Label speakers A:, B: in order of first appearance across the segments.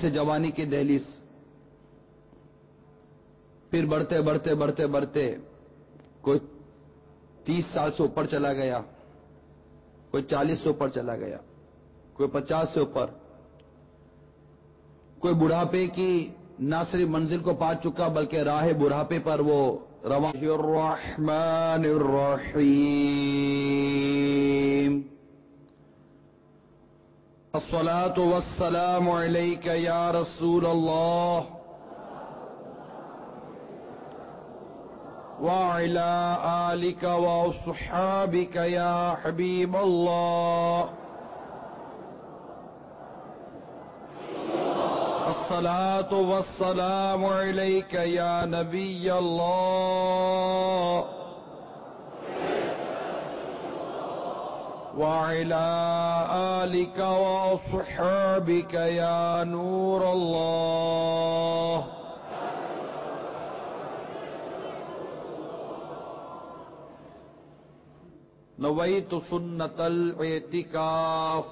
A: سے جوانی کی دہلیز، پھر بڑھتے بڑھتے بڑھتے بڑھتے کوئی 30 سال سے اوپر چلا گیا، کوئی 40 سے اوپر چلا گیا، کوئی 50 سے اوپر، کوئی بڑھاپے کی نہ صرف منزل کو پا چکا بلکہ راہ بڑھاپے پر وہ رواں۔ الرحمن الرحیم الصلاۃ والسلام علیک یا رسول اللہ وعلی آلک واصحابک یا حبیب اللہ۔ الصلاۃ والسلام علیک یا نبی اللہ وعلی آلک واصحابک یا نور اللہ۔ نویت سنت الاعتکاف۔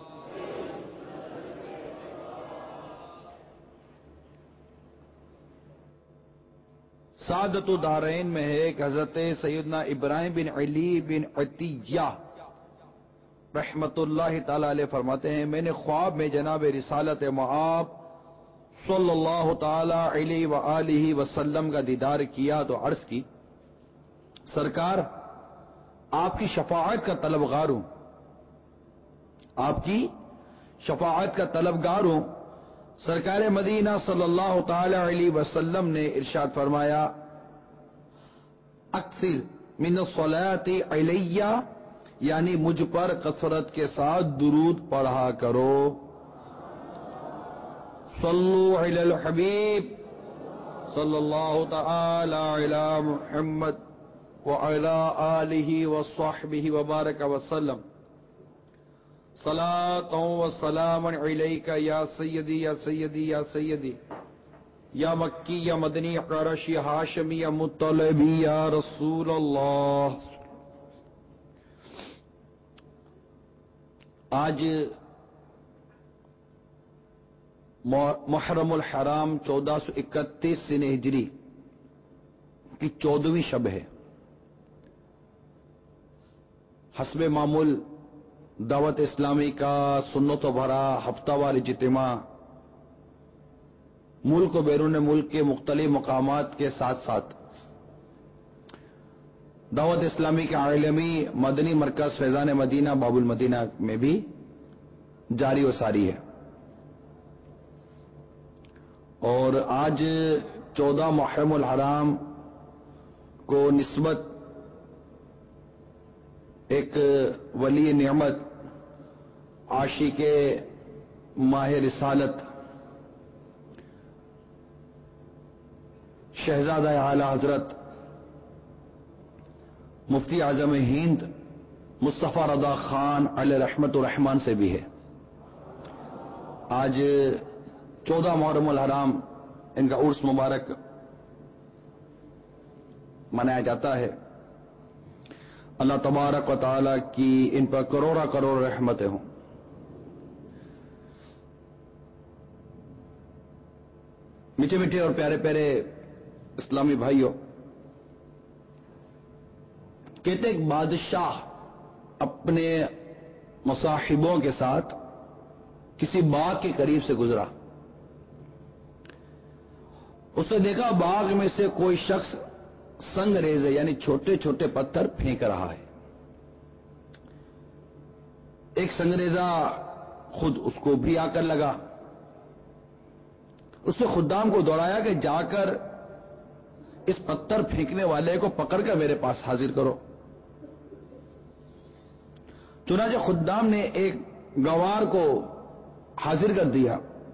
A: سعادت الدارین میں ہے کہ حضرت سیدنا ابراہیم بن علی بن عتیہ رحمت اللہ تعالی علیہ فرماتے ہیں، میں نے خواب میں جناب رسالت مآب صلی اللہ تعالی علیہ وآلہ وسلم کا دیدار کیا تو عرض کی، سرکار آپ کی شفاعت کا طلبگار ہوں، آپ کی شفاعت کا طلبگار ہوں۔ سرکار مدینہ صلی اللہ تعالی علیہ وسلم نے ارشاد فرمایا، اکثر من الصلاۃ علیہ، یعنی مجھ پر کثرت کے ساتھ درود پڑھا کرو۔ صلو علی الحبیب صلی اللہ تعالی علی محمد وعلی آلہ وصحبہ وبارک وسلم۔ صلاۃ و سلام علیک یا سیدی یا سیدی یا سیدی یا مکی یا مدنی یا قرشی ہاشمی یا مطلبی یا رسول اللہ۔ آج محرم الحرام 1431 سن ہجری کی 14ویں شب ہے۔ حسب معمول دعوت اسلامی کا سنت و بھرا ہفتہ وار اجتماع ملک و بیرون ملک کے مختلف مقامات کے ساتھ ساتھ دعوت اسلامی کے عالمی مدنی مرکز فیضان مدینہ باب المدینہ میں بھی جاری و ساری ہے، اور آج 14 محرم الحرام کو نسبت ایک ولی نعمت عاشق ماہ رسالت شہزادہ اعلی حضرت مفتی اعظم ہند مصطفیٰ رضا خان علیہ رحمت الرحمان سے بھی ہے۔ آج 14 محرم الحرام ان کا عرس مبارک منایا جاتا ہے۔ اللہ تبارک و تعالی کی ان پر کروڑا کروڑ رحمتیں ہوں۔ میٹھے میٹھے اور پیارے پیارے اسلامی بھائیوں، کہتے ایک بادشاہ اپنے مصاحبوں کے ساتھ کسی باغ کے قریب سے گزرا، اس نے دیکھا باغ میں سے کوئی شخص سنگ ریزے یعنی چھوٹے چھوٹے پتھر پھینک رہا ہے۔ ایک سنگریزہ خود اس کو بھی آ کر لگا، اس نے خدام کو دوڑایا کہ جا کر اس پتھر پھینکنے والے کو پکڑ کر میرے پاس حاضر کرو۔ چنانچہ خدام نے ایک گوار کو حاضر کر دیا۔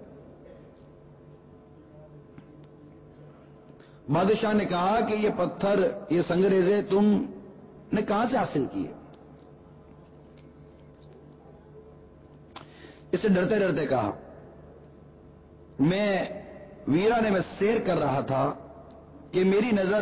A: بادشاہ نے کہا کہ یہ پتھر، یہ سنگریزے تم نے کہاں سے حاصل کیے؟ اسے ڈرتے ڈرتے کہا، میں ویرانے میں سیر کر رہا تھا کہ میری نظر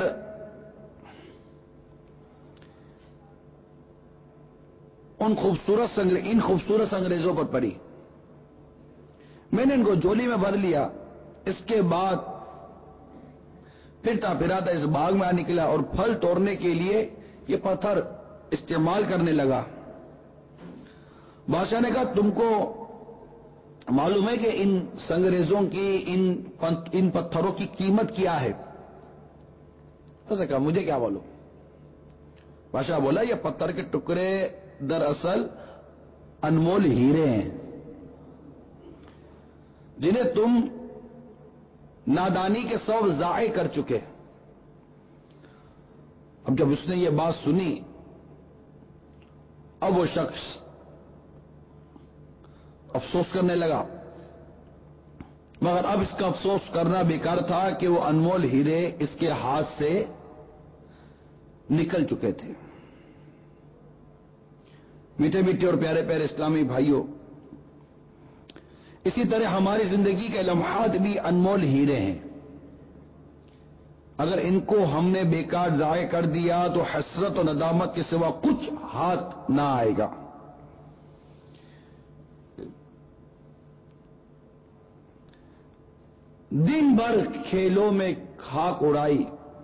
A: ان خوبصورت سنگریزوں پر پڑی، میں نے ان کو جولی میں بھر لیا اس کے بعد پھرتا پھراتا اس باغ میں آ نکلا اور پھل توڑنے کے لیے یہ پتھر استعمال کرنے لگا. بادشاہ نے کہا تم کو معلوم ہے کہ ان سنگریزوں کی ان پتھروں کی قیمت کیا ہے؟ ایسا کہا مجھے کیا معلوم. بادشاہ بولا یہ پتھر کے ٹکڑے دراصل انمول ہیرے ہیں جنہیں تم نادانی کے سبب ضائع کر چکے. اب جب اس نے یہ بات سنی اب وہ شخص افسوس کرنے لگا، مگر اب اس کا افسوس کرنا بیکار تھا کہ وہ انمول ہیرے اس کے ہاتھ سے نکل چکے تھے. میٹھے میٹھے اور پیارے پیارے اسلامی بھائیوں، اسی طرح ہماری زندگی کے لمحات بھی انمول ہیرے ہیں. اگر ان کو ہم نے بیکار ضائع کر دیا تو حسرت و ندامت کے سوا کچھ ہاتھ نہ آئے گا. دن بھر کھیلوں میں خاک اڑائی،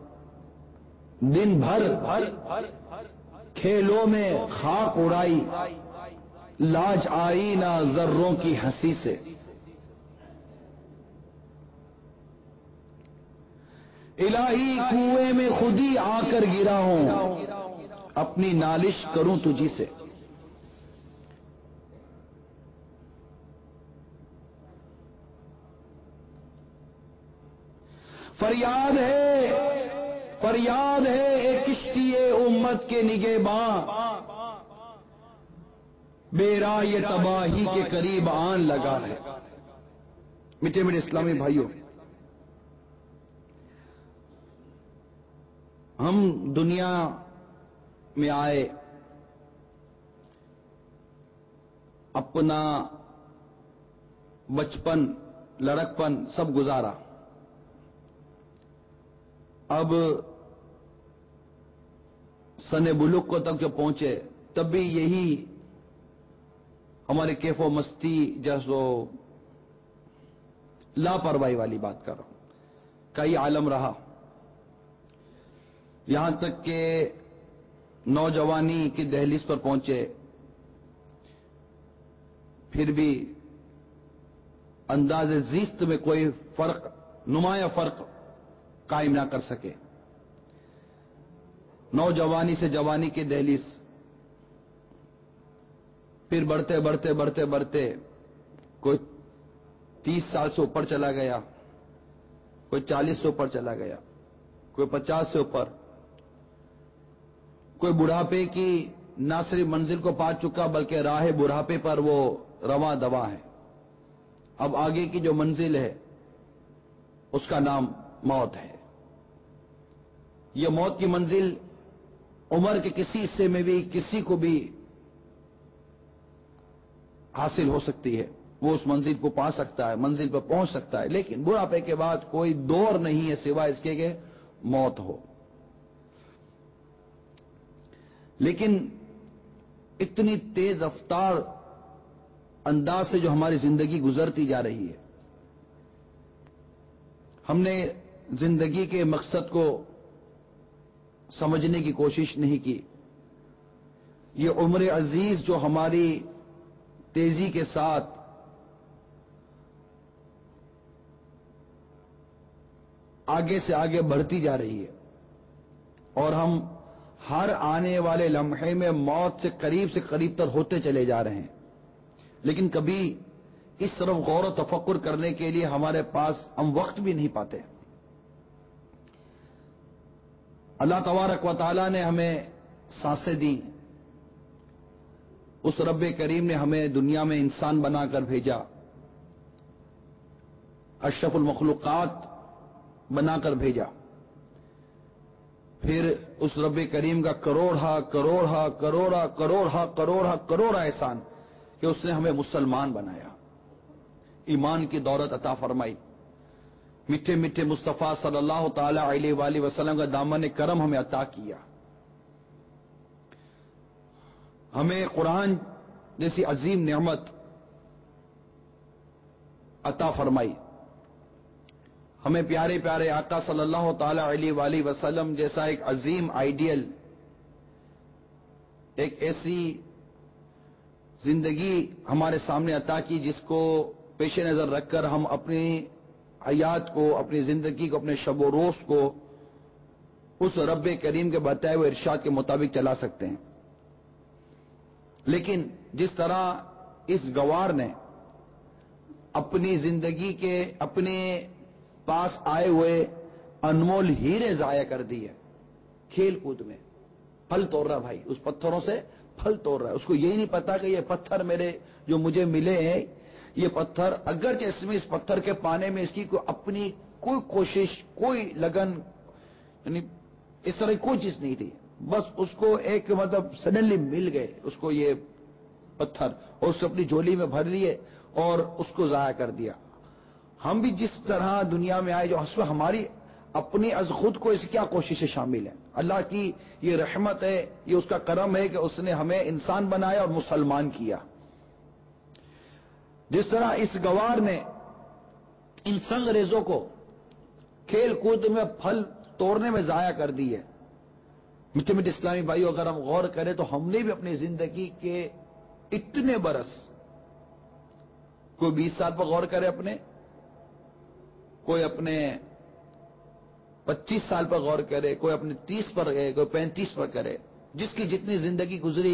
A: دن بھر کھیلوں میں خاک اڑائی، لاج آئی نہ ذروں کی ہنسی سے. الہی کنویں میں خود ہی آ کر گرا ہوں، اپنی نالش کروں تجھی سے. فریاد ہے ایک کشتی امت کے نگہباں، بیرا یہ تباہی کے قریب آن لگا ہے. میٹھے میٹھے اسلامی بھائیوں، ہم دنیا میں آئے، اپنا بچپن لڑکپن سب گزارا. اب سن بلوغ کو تک جب پہنچے تب بھی یہی ہمارے کیف و مستی جیسو لاپرواہی والی بات کر رہا ہوں، کئی عالم رہا. یہاں تک کہ نوجوانی کی دہلیز پر پہنچے، پھر بھی انداز زیست میں کوئی فرق، نمایاں فرق قائم نہ کر سکے. نوجوانی سے جوانی کی دہلیز، پھر بڑھتے بڑھتے بڑھتے بڑھتے کوئی 30 سال سے اوپر چلا گیا، کوئی 40 سے اوپر چلا گیا، کوئی 50 سے اوپر، کوئی بڑھاپے کی نہ صرف منزل کو پا چکا بلکہ راہ بڑھاپے پر وہ رواں دواں ہے. اب آگے کی جو منزل ہے اس کا نام موت ہے. یہ موت کی منزل عمر کے کسی حصے میں بھی کسی کو بھی حاصل ہو سکتی ہے، وہ اس منزل کو پا سکتا ہے، منزل پر پہنچ سکتا ہے، لیکن بڑھاپے کے بعد کوئی دور نہیں ہے سوائے اس کے کہ موت ہو. لیکن اتنی تیز رفتار انداز سے جو ہماری زندگی گزرتی جا رہی ہے، ہم نے زندگی کے مقصد کو سمجھنے کی کوشش نہیں کی. یہ عمر عزیز جو ہماری تیزی کے ساتھ آگے سے آگے بڑھتی جا رہی ہے اور ہم ہر آنے والے لمحے میں موت سے قریب تر ہوتے چلے جا رہے ہیں، لیکن کبھی اس طرف غور و تفکر کرنے کے لیے ہمارے پاس ہم وقت بھی نہیں پاتے. اللہ تبارک و تعالی نے ہمیں سانسیں دی، اس رب کریم نے ہمیں دنیا میں انسان بنا کر بھیجا، اشرف المخلوقات بنا کر بھیجا. پھر اس رب کریم کا کروڑا احسان کہ اس نے ہمیں مسلمان بنایا، ایمان کی دولت عطا فرمائی، میٹھے میٹھے مصطفیٰ صلی اللہ تعالی علیہ وآلہ وسلم کا دامن کرم ہمیں عطا کیا، ہمیں قرآن جیسی عظیم نعمت عطا فرمائی. ہمیں پیارے پیارے آقا صلی اللہ تعالی علیہ وآلہ وسلم جیسا ایک عظیم آئیڈیل، ایک ایسی زندگی ہمارے سامنے عطا کی جس کو پیش نظر رکھ کر ہم اپنی حیات کو، اپنی زندگی کو، اپنے شب و روز کو اس رب کریم کے بتائے ہوئے ارشاد کے مطابق چلا سکتے ہیں۔ لیکن جس طرح اس گوار نے اپنی زندگی کے اپنے پاس آئے ہوئے انمول ہیرے ضائع کر دیے کھیل کود میں، پھل توڑ رہا بھائی، اس پتھروں سے پھل توڑ رہا ہے، اس کو یہی نہیں پتا کہ یہ پتھر میرے جو مجھے ملے ہیں، یہ پتھر اگرچہ اس پتھر کے پانے میں اس کی کوئی اپنی کوئی کوشش، کوئی لگن، یعنی اس طرح کوئی چیز نہیں تھی، بس اس کو ایک مطلب سڈنلی مل گئے اس کو یہ پتھر، اور اس اپنی جھولی میں بھر لیے اور اس کو ضائع کر دیا۔ ہم بھی جس طرح دنیا میں آئے، جو حسب ہماری اپنی از خود کو اس کیا کوششیں شامل ہیں، اللہ کی یہ رحمت ہے، یہ اس کا کرم ہے کہ اس نے ہمیں انسان بنایا اور مسلمان کیا۔ جس طرح اس گوار نے ان سنگریزوں کو کھیل کود میں پھل توڑنے میں ضائع کر دی ہے۔ میٹھے میٹھے اسلامی بھائیو، اگر ہم غور کریں تو ہم نے بھی اپنی زندگی کے اتنے برس، کوئی 20 سال پر غور کرے اپنے، کوئی اپنے 25 سال پر غور کرے، کوئی اپنے 30 پر گئے، کوئی 35 پر کرے، جس کی جتنی زندگی گزری،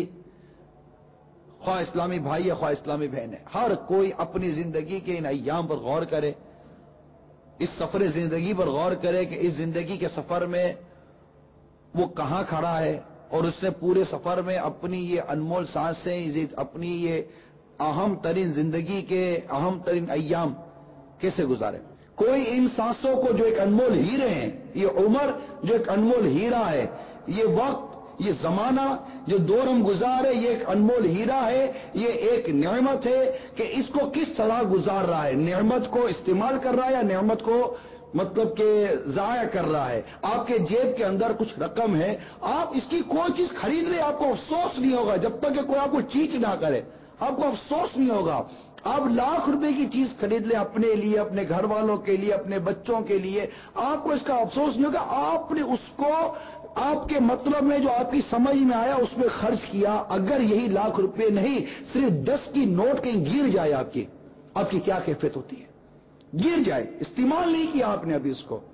A: خواہ اسلامی بھائی ہے خواہ اسلامی بہن ہے، ہر کوئی اپنی زندگی کے ان ایام پر غور کرے، اس سفر زندگی پر غور کرے کہ اس زندگی کے سفر میں وہ کہاں کھڑا ہے، اور اس نے پورے سفر میں اپنی یہ انمول سانسیں، اپنی یہ اہم ترین زندگی کے اہم ترین ایام کیسے گزارے۔ کوئی ان سانسوں کو جو ایک انمول ہیرے ہیں، یہ عمر جو ایک انمول ہیرا ہے، یہ وقت، یہ زمانہ جو دور ہم گزارے، یہ ایک انمول ہیرا ہے، یہ ایک نعمت ہے کہ اس کو کس طرح گزار رہا ہے، نعمت کو استعمال کر رہا ہے یا نعمت کو مطلب کہ ضائع کر رہا ہے۔ آپ کے جیب کے اندر کچھ رقم ہے، آپ اس کی کوئی چیز خرید لیں، آپ کو افسوس نہیں ہوگا جب تک کہ کوئی آپ کو چیٹ نہ کرے، آپ کو افسوس نہیں ہوگا۔ آپ لاکھ روپے کی چیز خرید لیں اپنے لیے، اپنے گھر والوں کے لیے، اپنے بچوں کے لیے، آپ کو اس کا افسوس نہیں ہوگا، آپ نے اس کو آپ کے مطلب میں جو آپ کی سمجھ میں آیا اس میں خرچ کیا۔ اگر یہی لاکھ روپے نہیں، صرف 10 کی نوٹ کہیں گر جائے آپ کی کیا کیفیت ہوتی ہے؟ گر جائے، استعمال نہیں کیا آپ نے ابھی اس کو،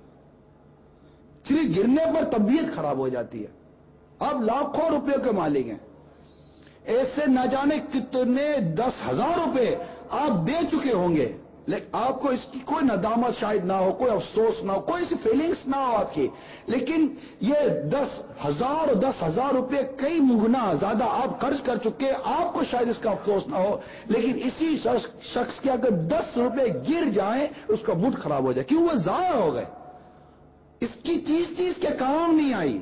A: صرف گرنے پر طبیعت خراب ہو جاتی ہے۔ آپ لاکھوں روپے کے مالک ہیں، ایسے نہ جانے کتنے 10,000 روپے آپ دے چکے ہوں گے، لیکن آپ کو اس کی کوئی ندامت شاید نہ ہو، کوئی افسوس نہ ہو، کوئی ایسی فیلنگز نہ ہو آپ کی، لیکن یہ 10,000 روپے کئی گنا زیادہ آپ خرچ کر چکے، آپ کو شاید اس کا افسوس نہ ہو، لیکن اسی شخص کے اگر 10 روپے گر جائیں اس کا موڈ خراب ہو جائے، کیوں؟ وہ ضائع ہو گئے، اس کی چیز تھی، اس کے کام نہیں آئی،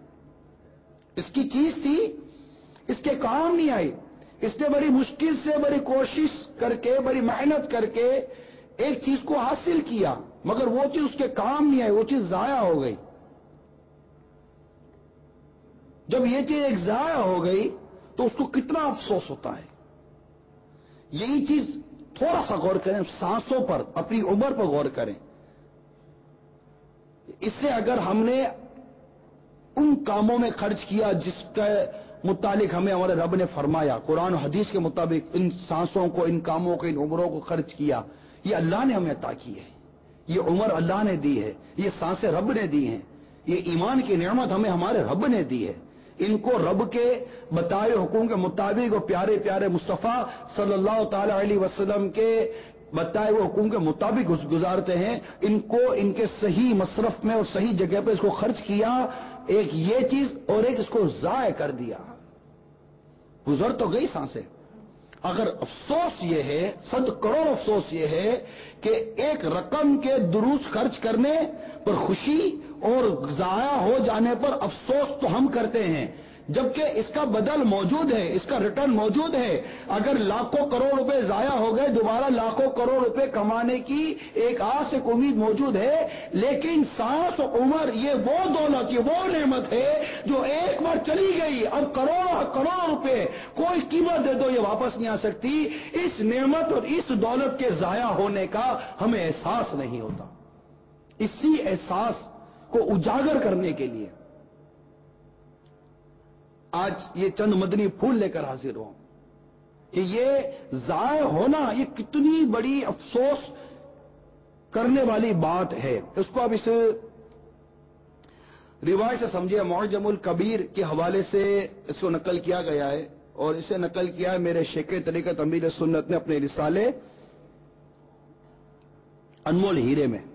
A: اس کی چیز تھی، اس کے کام نہیں آئی، اس نے بڑی مشکل سے، بڑی کوشش کر کے، بڑی محنت کر کے ایک چیز کو حاصل کیا، مگر وہ چیز اس کے کام نہیں آئی، وہ چیز ضائع ہو گئی۔ جب یہ چیز ایک ضائع ہو گئی تو اس کو کتنا افسوس ہوتا ہے۔ یہی چیز تھوڑا سا غور کریں، سانسوں پر، اپنی عمر پر غور کریں، اس سے اگر ہم نے ان کاموں میں خرچ کیا جس کے متعلق ہمیں ہمارے رب نے فرمایا، قرآن و حدیث کے مطابق ان سانسوں کو، ان کاموں کو، ان عمروں کو خرچ کیا، یہ اللہ نے ہمیں عطا کی ہے، یہ عمر اللہ نے دی ہے، یہ سانسیں رب نے دی ہیں، یہ ایمان کی نعمت ہمیں ہمارے رب نے دی ہے، ان کو رب کے بتائے حکم کے مطابق اور پیارے پیارے مصطفیٰ صلی اللہ تعالی علیہ وسلم کے بتائے ہوئے حکم کے مطابق گزارتے ہیں، ان کو ان کے صحیح مصرف میں اور صحیح جگہ پہ اس کو خرچ کیا، ایک یہ چیز، اور ایک اس کو ضائع کر دیا، گزر تو گئی سانسیں۔ اگر افسوس یہ ہے، 100 کروڑ افسوس یہ ہے کہ ایک رقم کے درست خرچ کرنے پر خوشی اور ضائع ہو جانے پر افسوس تو ہم کرتے ہیں، جبکہ اس کا بدل موجود ہے، اس کا ریٹرن موجود ہے۔ اگر لاکھوں کروڑ روپے ضائع ہو گئے، دوبارہ لاکھوں کروڑ روپے کمانے کی ایک آس ایک امید موجود ہے، لیکن سانس و عمر یہ وہ دولت، یہ وہ نعمت ہے جو ایک بار چلی گئی، اب کروڑ روپے کوئی قیمت دے دو یہ واپس نہیں آ سکتی۔ اس نعمت اور اس دولت کے ضائع ہونے کا ہمیں احساس نہیں ہوتا،
B: اسی احساس کو اجاگر کرنے کے لیے آج یہ چند مدنی پھول لے کر حاضر ہوں کہ یہ ضائع ہونا یہ کتنی بڑی افسوس کرنے والی بات ہے. اس کو اب اس روایت سے سمجھے. معجم الکبیر کے حوالے سے اس کو نقل کیا گیا ہے اور اسے نقل کیا ہے میرے شیخ طریقت امیر سنت نے اپنے رسالے انمول ہیرے میں.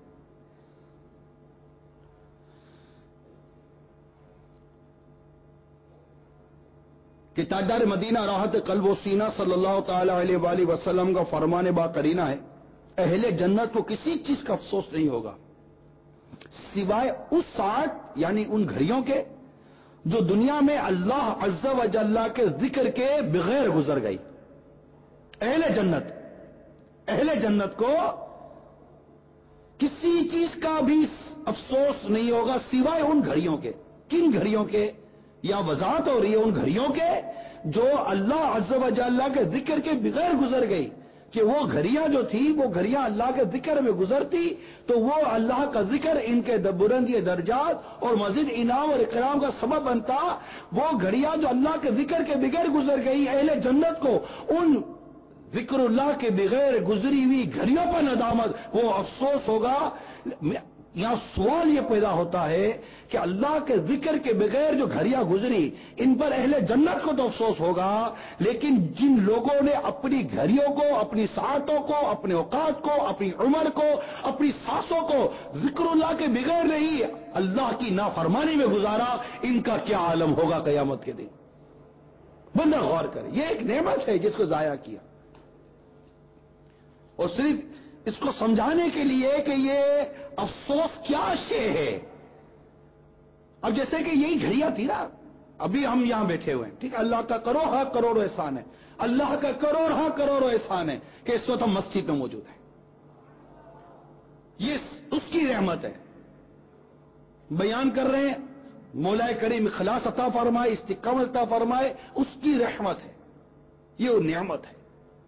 B: کہ تاجدار مدینہ راحت قلب و سینہ صلی اللہ تعالی علیہ وآلہ وسلم کا فرمان با قرینہ ہے اہل جنت کو کسی چیز کا افسوس نہیں ہوگا سوائے اس ساعت یعنی ان گھڑیوں کے جو دنیا میں اللہ عز و جل کے ذکر کے بغیر گزر گئی. اہل جنت کو کسی چیز کا بھی افسوس نہیں ہوگا سوائے ان گھڑیوں کے. کن گھڑیوں کے؟ یا وضاحت ہو رہی ہے ان گھڑیوں کے جو اللہ عز و جل کے ذکر کے بغیر گزر گئی. کہ وہ گھڑیاں جو تھی وہ گھڑیاں اللہ کے ذکر میں گزرتی تو وہ اللہ کا ذکر ان کے بلندی درجات اور مزید انعام اور اکرام کا سبب بنتا. وہ گھڑیاں جو اللہ کے ذکر کے بغیر گزر گئی اہل جنت کو ان ذکر اللہ کے بغیر گزری ہوئی گھڑیوں پر ندامت وہ افسوس ہوگا. یہاں سوال یہ پیدا ہوتا ہے کہ اللہ کے ذکر کے بغیر جو گھڑیاں گزری ان پر اہل جنت کو تو افسوس ہوگا لیکن جن لوگوں نے اپنی گھڑیوں کو اپنی ساعتوں کو اپنے اوقات کو اپنی عمر کو اپنی سانسوں کو ذکر اللہ کے بغیر نہیں اللہ کی نافرمانی میں گزارا ان کا کیا عالم ہوگا قیامت کے دن. بندہ غور کرے یہ ایک نعمت ہے جس کو ضائع کیا. اور صرف اس کو سمجھانے کے لیے کہ یہ افسوس کیا شے ہے. اب جیسے کہ یہی گھڑیاں تھی نا ابھی ہم یہاں بیٹھے ہوئے ہیں ٹھیک ہے اللہ کا کروڑوں احسان ہے. اللہ کا کروڑوں احسان ہے کہ اس وقت ہم مسجد میں موجود ہیں. یہ اس کی رحمت ہے. بیان کر رہے ہیں مولا کریم اخلاص عطا فرمائے استقامت عطا فرمائے اس کی رحمت ہے. یہ وہ نعمت ہے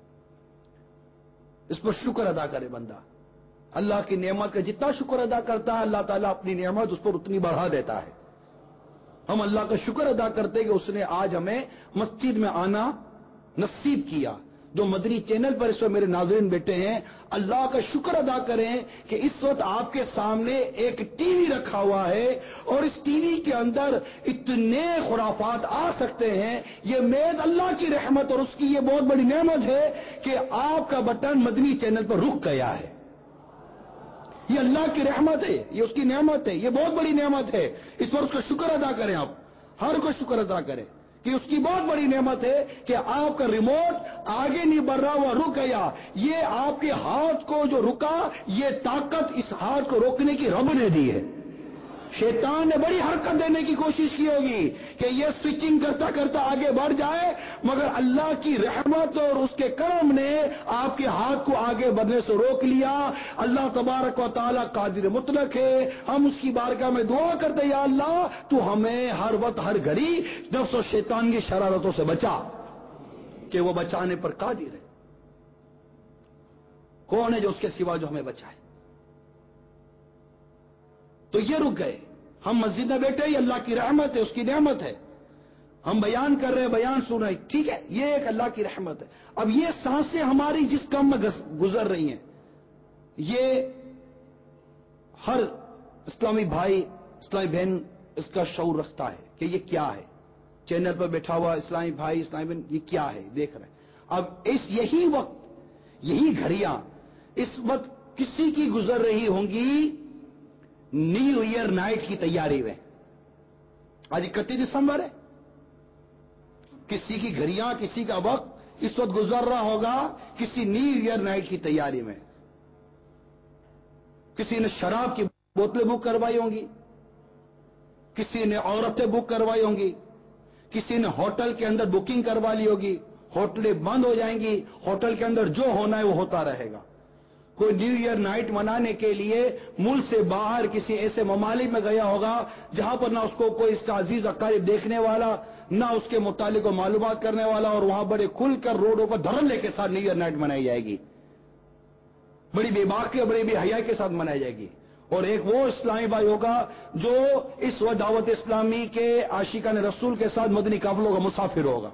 B: اس پر شکر ادا کرے بندہ. اللہ کی نعمت کا جتنا شکر ادا کرتا ہے اللہ تعالیٰ اپنی نعمت اس پر اتنی بڑھا دیتا ہے. ہم اللہ کا شکر ادا کرتے کہ اس نے آج ہمیں مسجد میں آنا نصیب کیا. جو مدنی چینل پر اس وقت میرے ناظرین بیٹھے ہیں اللہ کا شکر ادا کریں کہ اس وقت آپ کے سامنے ایک ٹی وی رکھا ہوا ہے اور اس ٹی وی کے اندر اتنے خرافات آ سکتے ہیں. یہ محض اللہ کی رحمت اور اس کی یہ بہت بڑی نعمت ہے کہ آپ کا بٹن مدنی چینل پر رک گیا ہے. یہ اللہ کی رحمت ہے یہ اس کی نعمت ہے. یہ بہت بڑی نعمت ہے. اس پر اس کا شکر ادا کریں. آپ ہر کوئی شکر ادا کریں کہ اس کی بہت بڑی نعمت ہے کہ آپ کا ریموٹ آگے نہیں بڑھ رہا ہوا رک گیا. یہ آپ کے ہاتھ کو جو رکا یہ طاقت اس ہاتھ کو روکنے کی رب نے دی ہے. شیطان نے بڑی حرکت دینے کی کوشش کی ہوگی کہ یہ سوئچنگ کرتا کرتا آگے بڑھ جائے مگر اللہ کی رحمت اور اس کے کرم نے آپ کے ہاتھ کو آگے بڑھنے سے روک لیا. اللہ تبارک و تعالی قادر مطلق ہے. ہم اس کی بارگاہ میں دعا کرتے یا اللہ تو ہمیں ہر وقت ہر گھڑی نفس و شیطان کی شرارتوں سے بچا کہ وہ بچانے پر قادر ہے. کون ہے جو اس کے سوا جو ہمیں بچائے. تو یہ رک گئے. ہم مسجد میں بیٹھے یہ اللہ کی رحمت ہے اس کی نعمت ہے. ہم بیان کر رہے ہیں بیان سن رہے ہیں ٹھیک ہے یہ ایک اللہ کی رحمت ہے. اب یہ سانسیں ہماری جس کام میں گزر رہی ہیں یہ ہر اسلامی بھائی اسلامی بہن اس کا شعور رکھتا ہے کہ یہ کیا ہے. چینل پر بیٹھا ہوا اسلامی بھائی اسلامی بہن یہ کیا ہے دیکھ رہے ہیں. اب یہی وقت یہی گھڑیاں اس وقت کسی کی گزر رہی ہوں گی نیو ایئر نائٹ کی تیاری میں. آج 31 دسمبر ہے. کسی کی گھڑیاں کسی کا وقت اس وقت گزر رہا ہوگا کسی نیو ایئر نائٹ کی تیاری میں. کسی نے شراب کی بوتلیں بک کروائی ہوں گی کسی نے عورتیں بک کروائی ہوں گی کسی نے ہوٹل کے اندر بکنگ کروا لی ہوگی. ہوٹلیں بند ہو جائیں گی ہوٹل کے اندر جو ہونا ہے وہ ہوتا رہے گا. کوئی نیو ایئر نائٹ منانے کے لیے ملک سے باہر کسی ایسے ممالک میں گیا ہوگا جہاں پر نہ اس کو کوئی اس کا عزیز اقارب دیکھنے والا نہ اس کے متعلق معلومات کرنے والا اور وہاں بڑے کھل کر روڈوں پر دھرنے کے ساتھ نیو ایئر نائٹ منائی جائے گی. بڑی بے باکی اور بڑی بے حیائی کے ساتھ منائی جائے گی. اور ایک وہ اسلامی بھائی ہوگا جو اس وقت دعوت اسلامی کے عاشقان رسول کے ساتھ مدنی قافلوں کا مسافر ہوگا.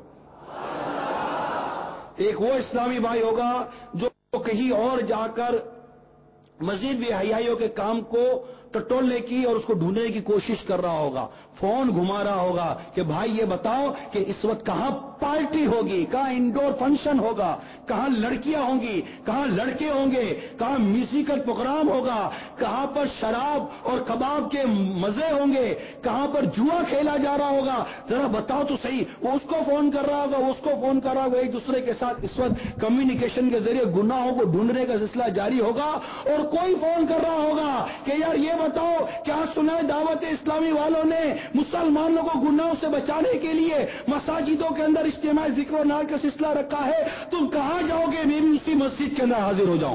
B: ایک وہ اسلامی بھائی ہوگا جو کہیں اور جا کر مزید بھی حیائیوں کے کام کو ٹٹولنے کی اور اس کو ڈھونڈنے کی کوشش کر رہا ہوگا. فون گھما رہا ہوگا کہ بھائی یہ بتاؤ کہ اس وقت کہاں پارٹی ہوگی, کہاں انڈور فنکشن ہوگا, کہاں لڑکیاں ہوں گی, کہاں لڑکے ہوں گے, کہاں میوزیکل پروگرام ہوگا, کہاں پر شراب اور کباب کے مزے ہوں گے, کہاں پر جوا کھیلا جا رہا ہوگا, ذرا بتاؤ تو صحیح. وہ اس کو فون کر رہا ہوگا, وہ اس کو فون کر رہا ہوگا, ایک دوسرے کے ساتھ اس وقت کمیونیکیشن کے ذریعے گناہوں کو ڈھونڈنے کا سلسلہ جاری ہوگا. اور کوئی فون کر رہا ہوگا کہ یار یہ بتاؤ کیا سنا ہے دعوت اسلامی والوں نے مسلمانوں کو گناہوں سے بچانے کے لیے مساجدوں کے اندر اجتماع ذکر و نال کا سلسلہ رکھا ہے, تم کہاں جاؤ گے, میں بھی اسی مسجد کے اندر حاضر ہو جاؤں.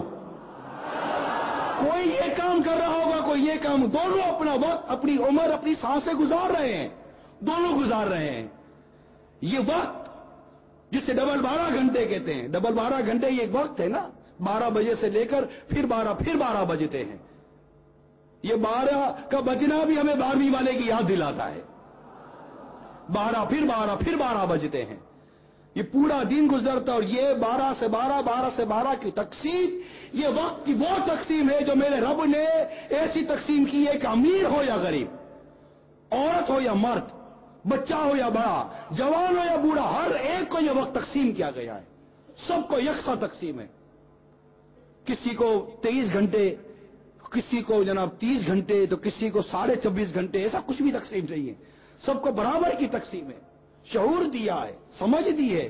B: کوئی یہ کام کر رہا ہوگا, کوئی یہ کام. دونوں اپنا وقت, اپنی عمر, اپنی سانسیں گزار رہے ہیں, دونوں گزار رہے ہیں. یہ وقت جسے ڈبل 12 گھنٹے کہتے ہیں, ڈبل 12 گھنٹے یہ ایک وقت ہے نا, 12 بجے سے لے کر پھر 12 بجتے ہیں. یہ 12 کا بجنا بھی ہمیں 12ویں والے کی یاد دلاتا ہے. 12 پھر 12 بجتے ہیں. یہ پورا دن گزرتا, اور یہ 12 سے 12 کی تقسیم, یہ وقت کی وہ تقسیم ہے جو میرے رب نے ایسی تقسیم کی ہے کہ امیر ہو یا غریب, عورت ہو یا مرد, بچہ ہو یا بڑا, جوان ہو یا بوڑھا, ہر ایک کو یہ وقت تقسیم کیا گیا ہے. سب کو یکساں تقسیم ہے. کسی کو 23 گھنٹے, کسی کو جناب 30 گھنٹے, تو کسی کو 24.5 گھنٹے, ایسا کچھ بھی تقسیم نہیں ہے. سب کو برابر کی تقسیم ہے. شعور دیا ہے, سمجھ دی ہے.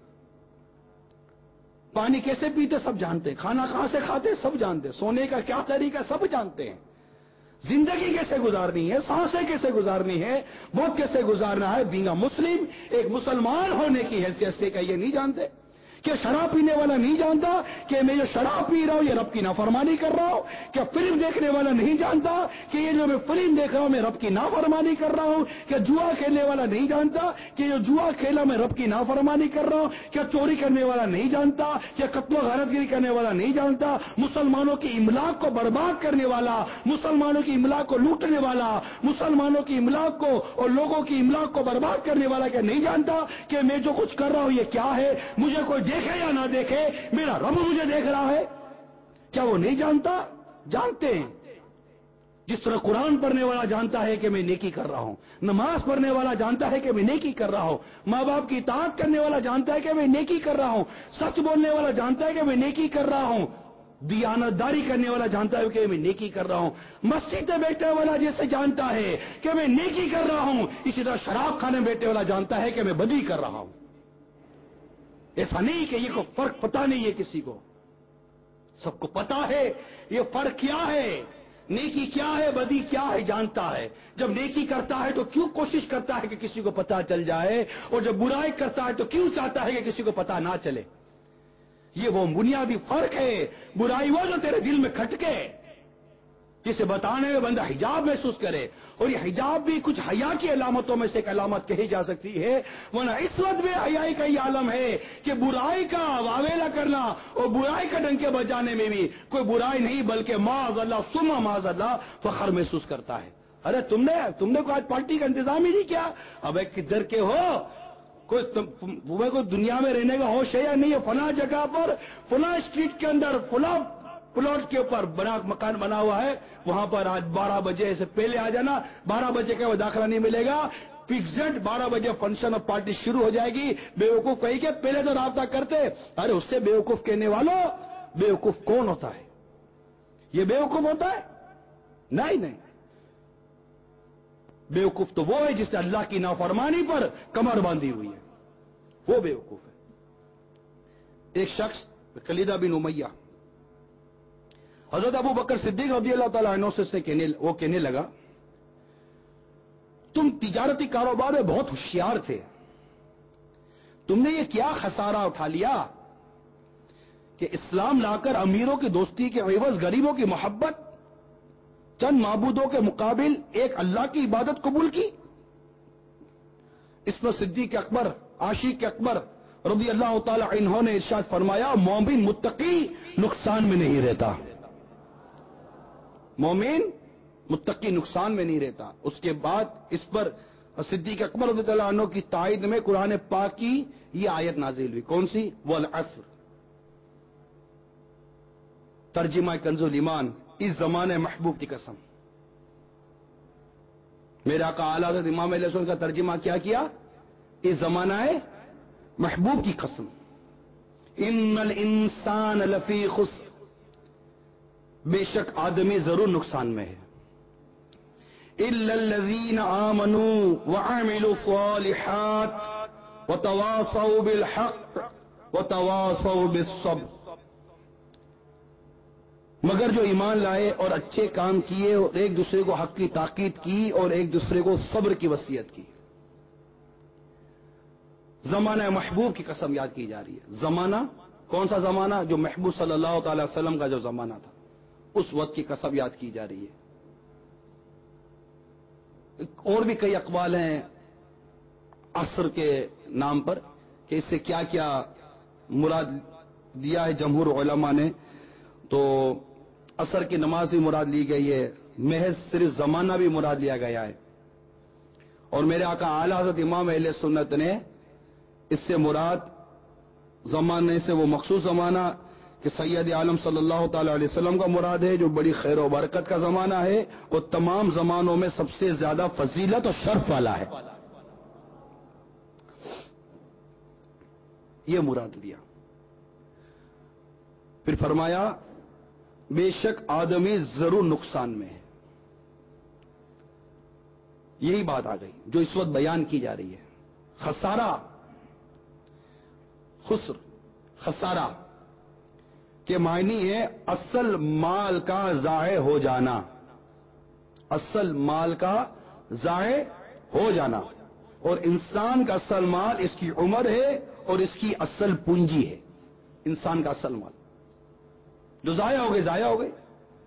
B: پانی کیسے پیتے سب جانتے ہیں, کھانا کہاں سے کھاتے سب جانتے ہیں, سونے کا کیا طریقہ سب جانتے ہیں, زندگی کیسے گزارنی ہے, سانسیں کیسے گزارنی ہے, وقت کیسے گزارنا ہے. بینگا مسلم, ایک مسلمان ہونے کی حیثیت سے کہ یہ نہیں جانتے کہ شراب پینے والا نہیں جانتا کہ میں جو شراب پی رہا ہوں یہ رب کی نافرمانی کر رہا ہوں. کیا فلم دیکھنے والا نہیں جانتا کہ یہ جو میں فلم دیکھ رہا ہوں میں رب کی نافرمانی کر رہا ہوں. کیا جوا کھیلنے والا نہیں جانتا کہ یہ جوا کھیلا میں رب کی نافرمانی کر رہا ہوں. کیا چوری کرنے والا نہیں جانتا, کیا قتل و غارت گری کرنے والا نہیں جانتا, مسلمانوں کی املاک کو برباد کرنے والا, مسلمانوں کی املاک کو لوٹنے والا, مسلمانوں کی املاک کو اور لوگوں کی املاک کو برباد کرنے والا کیا نہیں جانتا کہ میں جو کچھ کر رہا ہوں یہ کیا ہے. مجھے کوئی دیکھے یا نہ دیکھے میرا رب مجھے دیکھ رہا ہے. کیا وہ نہیں جانتا؟ جانتے ہیں. جس طرح قرآن پڑھنے والا جانتا ہے کہ میں نیکی کر رہا ہوں, نماز پڑھنے والا جانتا ہے کہ میں نیکی کر رہا ہوں, ماں باپ کی اطاعت کرنے والا جانتا ہے کہ میں نیکی کر رہا ہوں, سچ بولنے والا جانتا ہے کہ میں نیکی کر رہا ہوں, دیانتداری کرنے والا جانتا ہے کہ میں نیکی کر رہا ہوں, مسجد میں بیٹھنے والا جیسے جانتا ہے کہ میں نیکی کر رہا ہوں, اسی طرح شراب کھانے میں بیٹھنے والا جانتا ہے کہ میں بدی کر رہا ہوں. ایسا نہیں کہ یہ کو فرق پتا نہیں ہے کسی کو, سب کو پتا ہے یہ فرق کیا ہے, نیکی کیا ہے, بدی کیا ہے, جانتا ہے. جب نیکی کرتا ہے تو کیوں کوشش کرتا ہے کہ کسی کو پتا چل جائے, اور جب برائی کرتا ہے تو کیوں چاہتا ہے کہ کسی کو پتا نہ چلے. یہ وہ بنیادی فرق ہے. برائی وہ جو تیرے دل میں کھٹکے, جسے بتانے میں بندہ حجاب محسوس کرے, اور یہ حجاب بھی کچھ حیا کی علامتوں میں سے ایک علامت کہی جا سکتی ہے, ورنہ اس وقت بھی حیائی کا یہ عالم ہے کہ برائی کا واویلا کرنا اور برائی کا ڈنکے بجانے میں بھی کوئی برائی نہیں بلکہ معاذ اللہ ثم معاذ اللہ فخر محسوس کرتا ہے. ارے تم نے کوئی آج پارٹی کا انتظام ہی نہیں کیا. اب ایک کدھر کے ہو, کوئی دنیا میں رہنے کا ہوش ہے یا نہیں ہے. فلاں جگہ پر فلاں اسٹریٹ کے اندر فلاں پلاٹ کے اوپر مکان بنا ہوا ہے, وہاں پر آج 12 بجے سے پہلے آ جانا, 12 بجے کا وہ داخلہ نہیں ملے گا, فکسڈ 12 بجے فنکشن اور پارٹی شروع ہو جائے گی. بیوقوف کہیں کہ پہلے تو رابطہ کرتے. ارے اس سے بیوقوف کہنے والوں, بیوقوف کون ہوتا ہے؟ یہ بیوقوف ہوتا ہے؟ نہیں, بیوقوف تو وہ ہے جس نے اللہ کی نافرمانی پر کمر باندھی ہوئی ہے, وہ بیوقوف ہے. ایک شخص خلیدہ بن امیہ حضرت ابو بکر صدیق رضی اللہ تعالیٰ عنہ سے کہنے لگا, تم تجارتی کاروبار میں بہت ہوشیار تھے, تم نے یہ کیا خسارہ اٹھا لیا کہ اسلام لا کر امیروں کی دوستی کے عوض غریبوں کی محبت, چند معبودوں کے مقابل ایک اللہ کی عبادت قبول کی. اس پر صدیق اکبر عاشق اکبر رضی اللہ تعالی عنہ نے ارشاد فرمایا, مومن متقی نقصان میں نہیں رہتا. مومن متقی نقصان میں نہیں رہتا. اس کے بعد اس پر صدیق اکبر رضی اللہ عنہ کی تائید میں قرآن پاک کی یہ آیت نازل ہوئی. کون سی؟ والعصر. ترجمہ کنز الایمان، اس زمانے محبوب کی قسم. میرے آقا اعلیٰ حضرت امام علیہ السلام کا ترجمہ کیا؟ اس زمانہ محبوب کی قسم. ان الانسان لفی خسر، بے شک آدمی ضرور نقصان میں ہے. الا الذین آمنوا وعملوا الصالحات وتواصوا بالحق وتواصوا بالصبر، مگر جو ایمان لائے اور اچھے کام کیے اور ایک دوسرے کو حق کی تاکید کی اور ایک دوسرے کو صبر کی وصیت کی. زمانہ محبوب کی قسم یاد کی جا رہی ہے. زمانہ کون سا زمانہ؟ جو محبوب صلی اللہ تعالی وسلم کا جو زمانہ تھا، اس وقت کی قسم یاد کی جا رہی ہے. اور بھی کئی اقوال ہیں عصر کے نام پر کہ اس سے کیا کیا مراد دیا ہے جمہور علماء نے. تو عصر کی نماز بھی مراد لی گئی ہے، محض صرف زمانہ بھی مراد لیا گیا ہے. اور میرے آقا اعلیٰ حضرت امام اہل سنت نے اس سے مراد زمانے سے وہ مخصوص زمانہ کہ سید عالم صلی اللہ تعالی علیہ وسلم کا مراد ہے، جو بڑی خیر و برکت کا زمانہ ہے اور تمام زمانوں میں سب سے زیادہ فضیلت اور شرف والا ہے. یہ مراد لیا. پھر فرمایا بے شک آدمی ضرور نقصان میں ہے. یہی بات آ گئی جو اس وقت بیان کی جا رہی ہے. خسارہ، خسر، خسارہ کے معنی ہے اصل مال کا ضائع ہو جانا. اصل مال کا ضائع ہو جانا. اور انسان کا اصل مال اس کی عمر ہے اور اس کی اصل پونجی ہے. انسان کا اصل مال جو ضائع ہو گئے ضائع ہو گئے.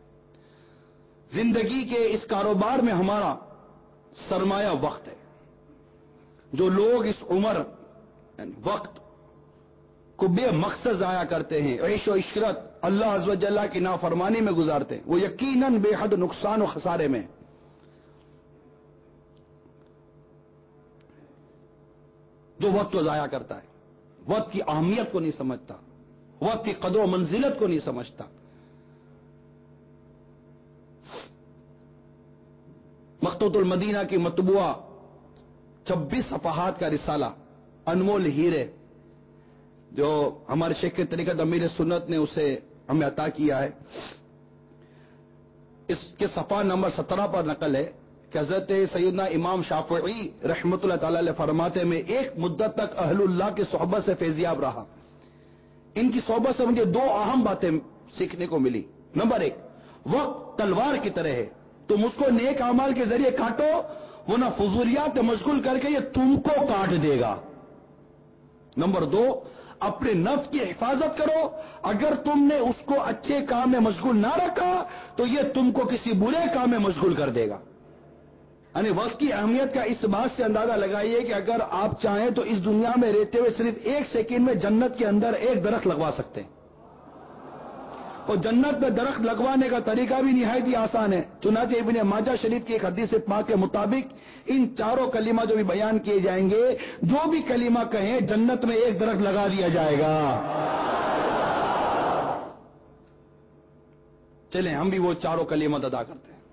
B: زندگی کے اس کاروبار میں ہمارا سرمایہ وقت ہے. جو لوگ اس عمر یعنی وقت کو بے مقصد ضائع کرتے ہیں، عیش و عشرت اللہ عز و جل کی نافرمانی میں گزارتے ہیں، وہ یقیناً بے حد نقصان و خسارے میں. جو وقت کو ضائع کرتا ہے، وقت کی اہمیت کو نہیں سمجھتا، وقت کی قدر و منزلت کو نہیں سمجھتا. مکتوبۃ المدینہ کی مطبوعہ 26 صفحات کا رسالہ انمول ہیرے جو ہمارے شیخ کے طریقت امیر سنت نے اسے ہمیں عطا کیا ہے، اس کے صفحہ نمبر 17 پر نقل ہے کہ حضرت سیدنا امام شافعی رحمۃ اللہ تعالی علیہ فرماتے میں ایک مدت تک اہل اللہ کی صحبت سے فیضیاب رہا. ان کی صحبت سے مجھے 2 اہم باتیں سیکھنے کو ملی. نمبر 1، وقت تلوار کی طرح ہے، تم اس کو نیک اعمال کے ذریعے کاٹو ورنہ فضولیات میں مشغول کر کے یہ تم کو کاٹ دے گا. نمبر 2، اپنے نفس کی حفاظت کرو، اگر تم نے اس کو اچھے کام میں مشغول نہ رکھا تو یہ تم کو کسی برے کام میں مشغول کر دے گا. یعنی وقت کی اہمیت کا اس بات سے اندازہ لگائیے کہ اگر آپ چاہیں تو اس دنیا میں رہتے ہوئے صرف 1 سیکنڈ میں جنت کے اندر ایک درخت لگوا سکتے ہیں. اور جنت میں درخت لگوانے کا طریقہ بھی نہایت ہی آسان ہے. چنانچہ ابن ماجہ شریف کی ایک حدیث پاک کے مطابق ان 4 کلمہ جو بھی بیان کیے جائیں گے، جو بھی کلمہ کہیں جنت میں ایک درخت لگا دیا جائے گا. چلیں ہم بھی وہ 4 کلمات ادا کرتے ہیں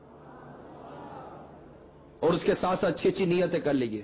B: اور اس کے ساتھ ساتھ اچھی نیتیں کر لیجئے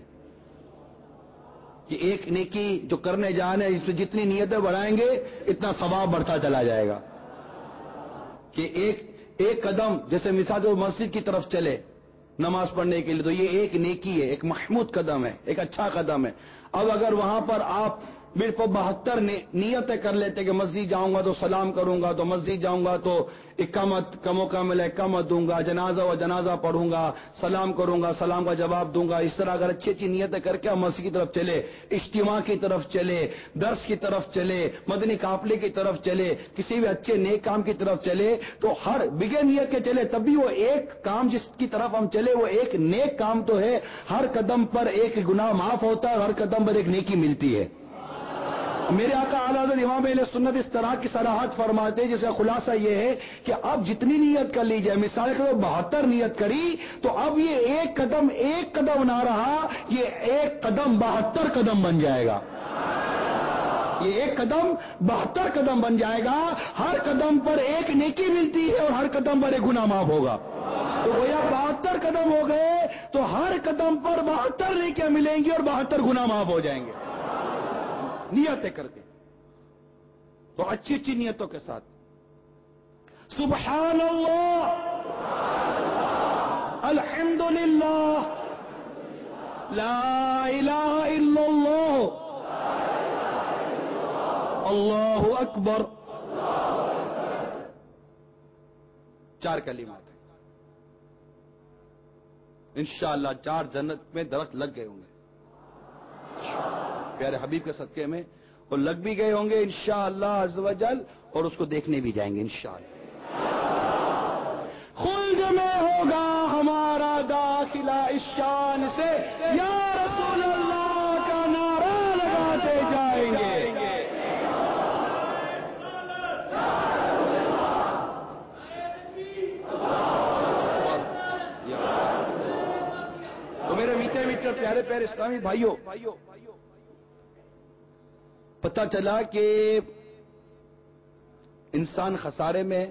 B: کہ ایک نیکی جو کرنے جانے اس میں جتنی نیتیں بڑھائیں گے اتنا ثواب بڑھتا چلا جائے گا. کہ ایک قدم جیسے مثال جو مسجد کی طرف چلے نماز پڑھنے کے لیے تو یہ ایک نیکی ہے، ایک محمود قدم ہے، ایک اچھا قدم ہے. اب اگر وہاں پر آپ صرف 72 نیتیں کر لیتے کہ مسجد جاؤں گا تو سلام کروں گا، تو مسجد جاؤں گا تو اقامت کا موقع ملے اقامت دوں گا، جنازہ و جنازہ پڑھوں گا، سلام کروں گا، سلام کا جواب دوں گا، اس طرح اگر اچھی نیتیں کر کے مسجد کی طرف چلے، اجتماع کی طرف چلے، درس کی طرف چلے، مدنی قافلے کی طرف چلے، کسی بھی اچھے نیک کام کی طرف چلے، تو ہر بغیر نیت کے چلے تب بھی وہ ایک کام جس کی طرف ہم چلے وہ ایک نیک کام تو ہے. ہر قدم پر ایک گناہ معاف ہوتا ہے اور ہر قدم پر ایک نیکی ملتی ہے. میرے آقا اعلیٰ حضرت امام اہل سنت اس طرح کی صراحت فرماتے ہیں، جس کا خلاصہ یہ ہے کہ اب جتنی نیت کر لی جائے، مثال کے طور 72 نیت کری تو اب یہ ایک قدم نہ رہا، یہ ایک قدم 72 قدم بن جائے گا. یہ ایک قدم 72 قدم بن جائے گا. ہر قدم پر ایک نیکی ملتی ہے اور ہر قدم پر ایک گناہ معاف ہوگا. تو گویا 72 قدم ہو گئے تو ہر قدم پر 72 نیکیاں ملیں گی اور 72 گناہ معاف ہو جائیں گے. نیتیں کر کے تو اچھی اچھی نیتوں کے ساتھ سبحان اللہ، الحمدللہ، لا الہ الا اللہ، اللہ اکبر. 4 کلمات ہیں. انشاءاللہ 4 جنت میں درخت لگ گئے ہوں گے پیارے حبیب کے صدقے میں، اور لگ بھی گئے ہوں گے انشاءاللہ عز و جل، اور اس کو دیکھنے بھی جائیں گے انشاءاللہ. خلد میں ہوگا ہمارا داخلہ اس شان سے، یا رسول اللہ کا نعرہ لگاتے جائیں گے. تو میرے میٹھے میٹھے پیارے پیارے اسلامی بھائیوں، پتہ چلا کہ انسان خسارے میں،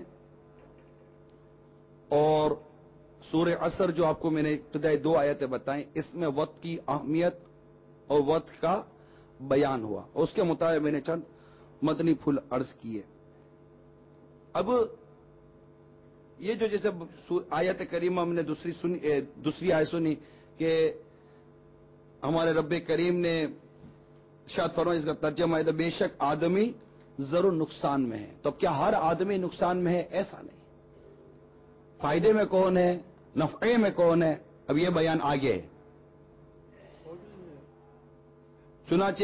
B: اور سورہ عصر جو آپ کو میں نے ابتدائی 2 آیتیں بتائیں، اس میں وقت کی اہمیت اور وقت کا بیان ہوا، اور اس کے مطابق میں نے چند مدنی پھول عرض کیے. اب یہ جو جیسے آیت کریمہ ہم نے دوسری آیت سنی کہ ہمارے رب کریم نے ارشاد فرمایا، اس کا ترجمہ ہے بے شک آدمی ضرور نقصان میں ہے. تو اب کیا ہر آدمی نقصان میں ہے؟ ایسا نہیں. فائدے میں کون ہے، نفعے میں کون ہے، اب یہ بیان آگے ہے. چنانچہ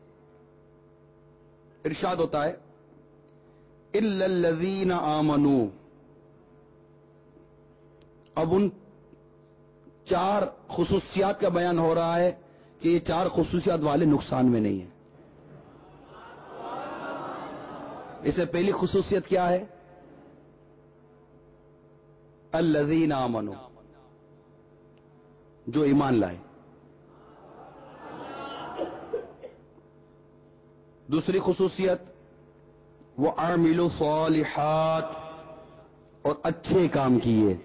B: ارشاد ہوتا ہے الا الذین آمنوا. اب ان 4 خصوصیات کا بیان ہو رہا ہے کہ یہ 4 خصوصیات والے نقصان میں نہیں ہیں. اس سے پہلی خصوصیت کیا ہے؟ الذین آمنوا، جو ایمان لائے. دوسری خصوصیت وَعَمِلُوا الصَّالِحَاتِ، اور اچھے کام کیے.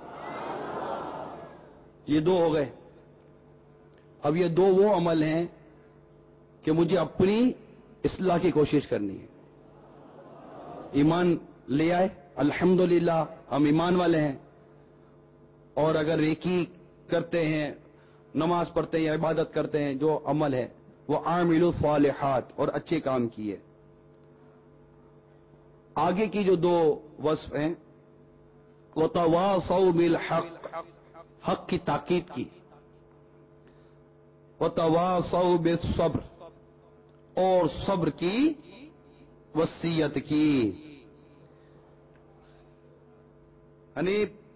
B: یہ 2 ہو گئے. اب یہ 2 وہ عمل ہیں کہ مجھے اپنی اصلاح کی کوشش کرنی ہے. ایمان لے آئے، الحمدللہ ہم ایمان والے ہیں، اور اگر نیکی کرتے ہیں، نماز پڑھتے ہیں یا عبادت کرتے ہیں، جو عمل ہے وہ عاملوا الصالحات، اور اچھے کام کیے. آگے کی جو 2 وصف ہیں، وَتَوَاصَوْا بِالْحَقِّ، حق کی تاکید کی، وَتَوَاصَوْا بِالصَّبْرِ، اور صبر کی وصیت کی. یعنی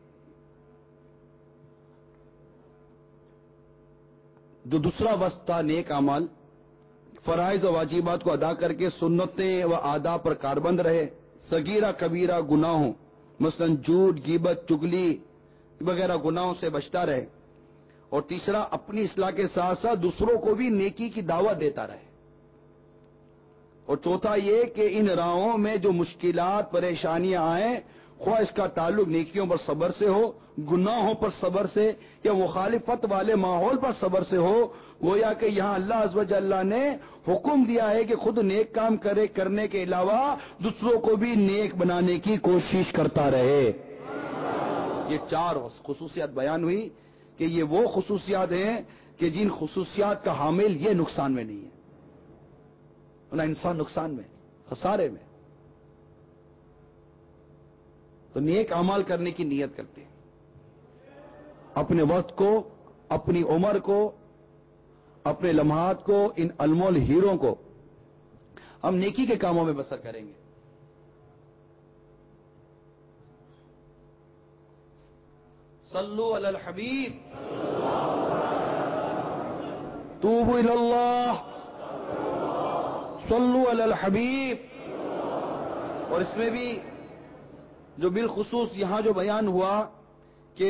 B: جو دوسرا وصف تھا نیک اعمال، فرائض و واجبات کو ادا کر کے سنتیں و آداب پر کاربند رہے، صغیرہ کبیرہ گناہوں مثلا جھوٹ، غیبت، چگلی وغیرہ گناہوں سے بچتا رہے. اور تیسرا اپنی اصلاح کے ساتھ ساتھ دوسروں کو بھی نیکی کی دعوت دیتا رہے. اور چوتھا یہ کہ ان راہوں میں جو مشکلات پریشانیاں آئیں، خواہ اس کا تعلق نیکیوں پر صبر سے ہو، گناہوں پر صبر سے، یا مخالفت والے ماحول پر صبر سے ہو، گویا کہ یہاں اللہ عز و جل نے حکم دیا ہے کہ خود نیک کام کرنے کے علاوہ دوسروں کو بھی نیک بنانے کی کوشش کرتا رہے. یہ 4 خصوصیات بیان ہوئی کہ یہ وہ خصوصیات ہیں کہ جن خصوصیات کا حامل یہ نقصان میں نہیں ہے، نہ انسان نقصان میں، خسارے میں. تو نیک اعمال کرنے کی نیت کرتے ہیں، اپنے وقت کو، اپنی عمر کو، اپنے لمحات کو، ان انمول ہیروں کو ہم نیکی کے کاموں میں بسر کریں گے. صلو علی الحبیب، توبوا الی اللہ، صلو علی الحبیب. اور اس میں بھی جو بالخصوص یہاں جو بیان ہوا کہ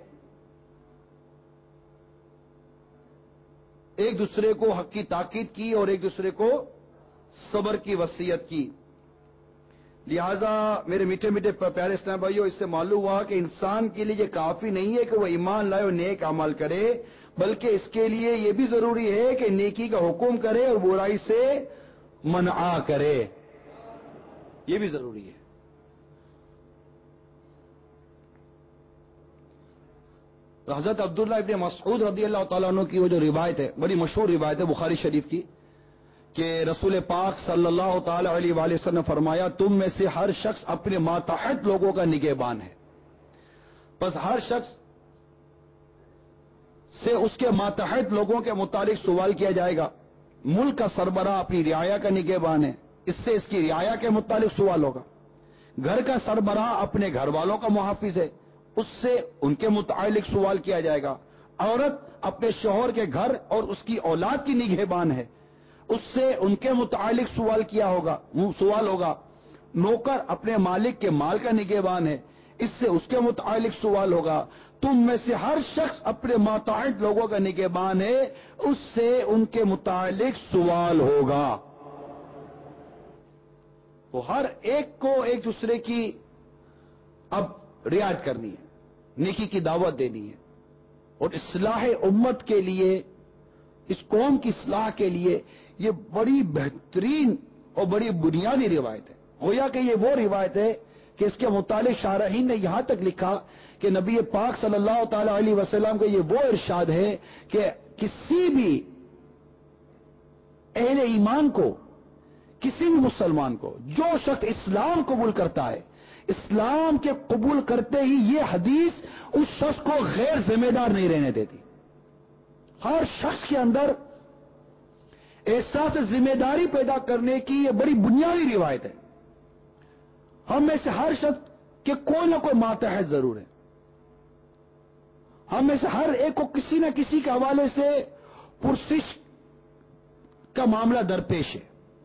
B: ایک دوسرے کو حق کی تاکید کی اور ایک دوسرے کو صبر کی وصیت کی. لہذا میرے میٹھے میٹھے پیارے اسلام بھائیوں، اس سے معلوم ہوا کہ انسان کے لیے یہ کافی نہیں ہے کہ وہ ایمان لائے اور نیک عمل کرے، بلکہ اس کے لیے یہ بھی ضروری ہے کہ نیکی کا حکم کرے اور برائی سے منع کرے. یہ بھی ضروری ہے. حضرت عبداللہ ابن مسعود رضی اللہ تعالیٰ عنہ کی وہ جو روایت ہے، بڑی مشہور روایت ہے بخاری شریف کی، کہ رسول پاک صلی اللہ تعالی علیہ وآلہ وسلم نے فرمایا تم میں سے ہر شخص اپنے ماتحت لوگوں کا نگہبان ہے. بس ہر شخص سے اس کے ماتحت لوگوں کے متعلق سوال کیا جائے گا. ملک کا سربراہ اپنی رعایا کا نگہبان ہے، اس سے اس کی رعایا کے متعلق سوال ہوگا. گھر کا سربراہ اپنے گھر والوں کا محافظ ہے، اس سے ان کے متعلق سوال کیا جائے گا. عورت اپنے شوہر کے گھر اور اس کی اولاد کی نگہبان ہے، اس سے ان کے متعلق سوال ہوگا. نوکر اپنے مالک کے مال کا نگہبان ہے، اس سے اس کے متعلق سوال ہوگا. تم میں سے ہر شخص اپنے ماتحت لوگوں کا نگہبان ہے، اس سے ان کے متعلق سوال ہوگا. تو ہر ایک کو ایک دوسرے کی اب رعایت کرنی ہے، نیکی کی دعوت دینی ہے. اور اصلاح امت کے لیے، اس قوم کی اصلاح کے لیے یہ بڑی بہترین اور بڑی بنیادی روایت ہے. گویا کہ یہ وہ روایت ہے کہ اس کے متعلق شارحین نے یہاں تک لکھا کہ نبی پاک صلی اللہ تعالی علیہ وسلم کا یہ وہ ارشاد ہے کہ کسی بھی اہل ایمان کو، کسی بھی مسلمان کو، جو شخص اسلام قبول کرتا ہے، اسلام کے قبول کرتے ہی یہ حدیث اس شخص کو غیر ذمہ دار نہیں رہنے دیتی. ہر شخص کے اندر احساس ذمہ داری پیدا کرنے کی یہ بڑی بنیادی روایت ہے. ہم میں سے ہر شخص کے کوئی نہ کوئی ماتحت ضرور ہے. ہم میں سے ہر ایک کو کسی نہ کسی کے حوالے سے پرسش کا معاملہ درپیش ہے،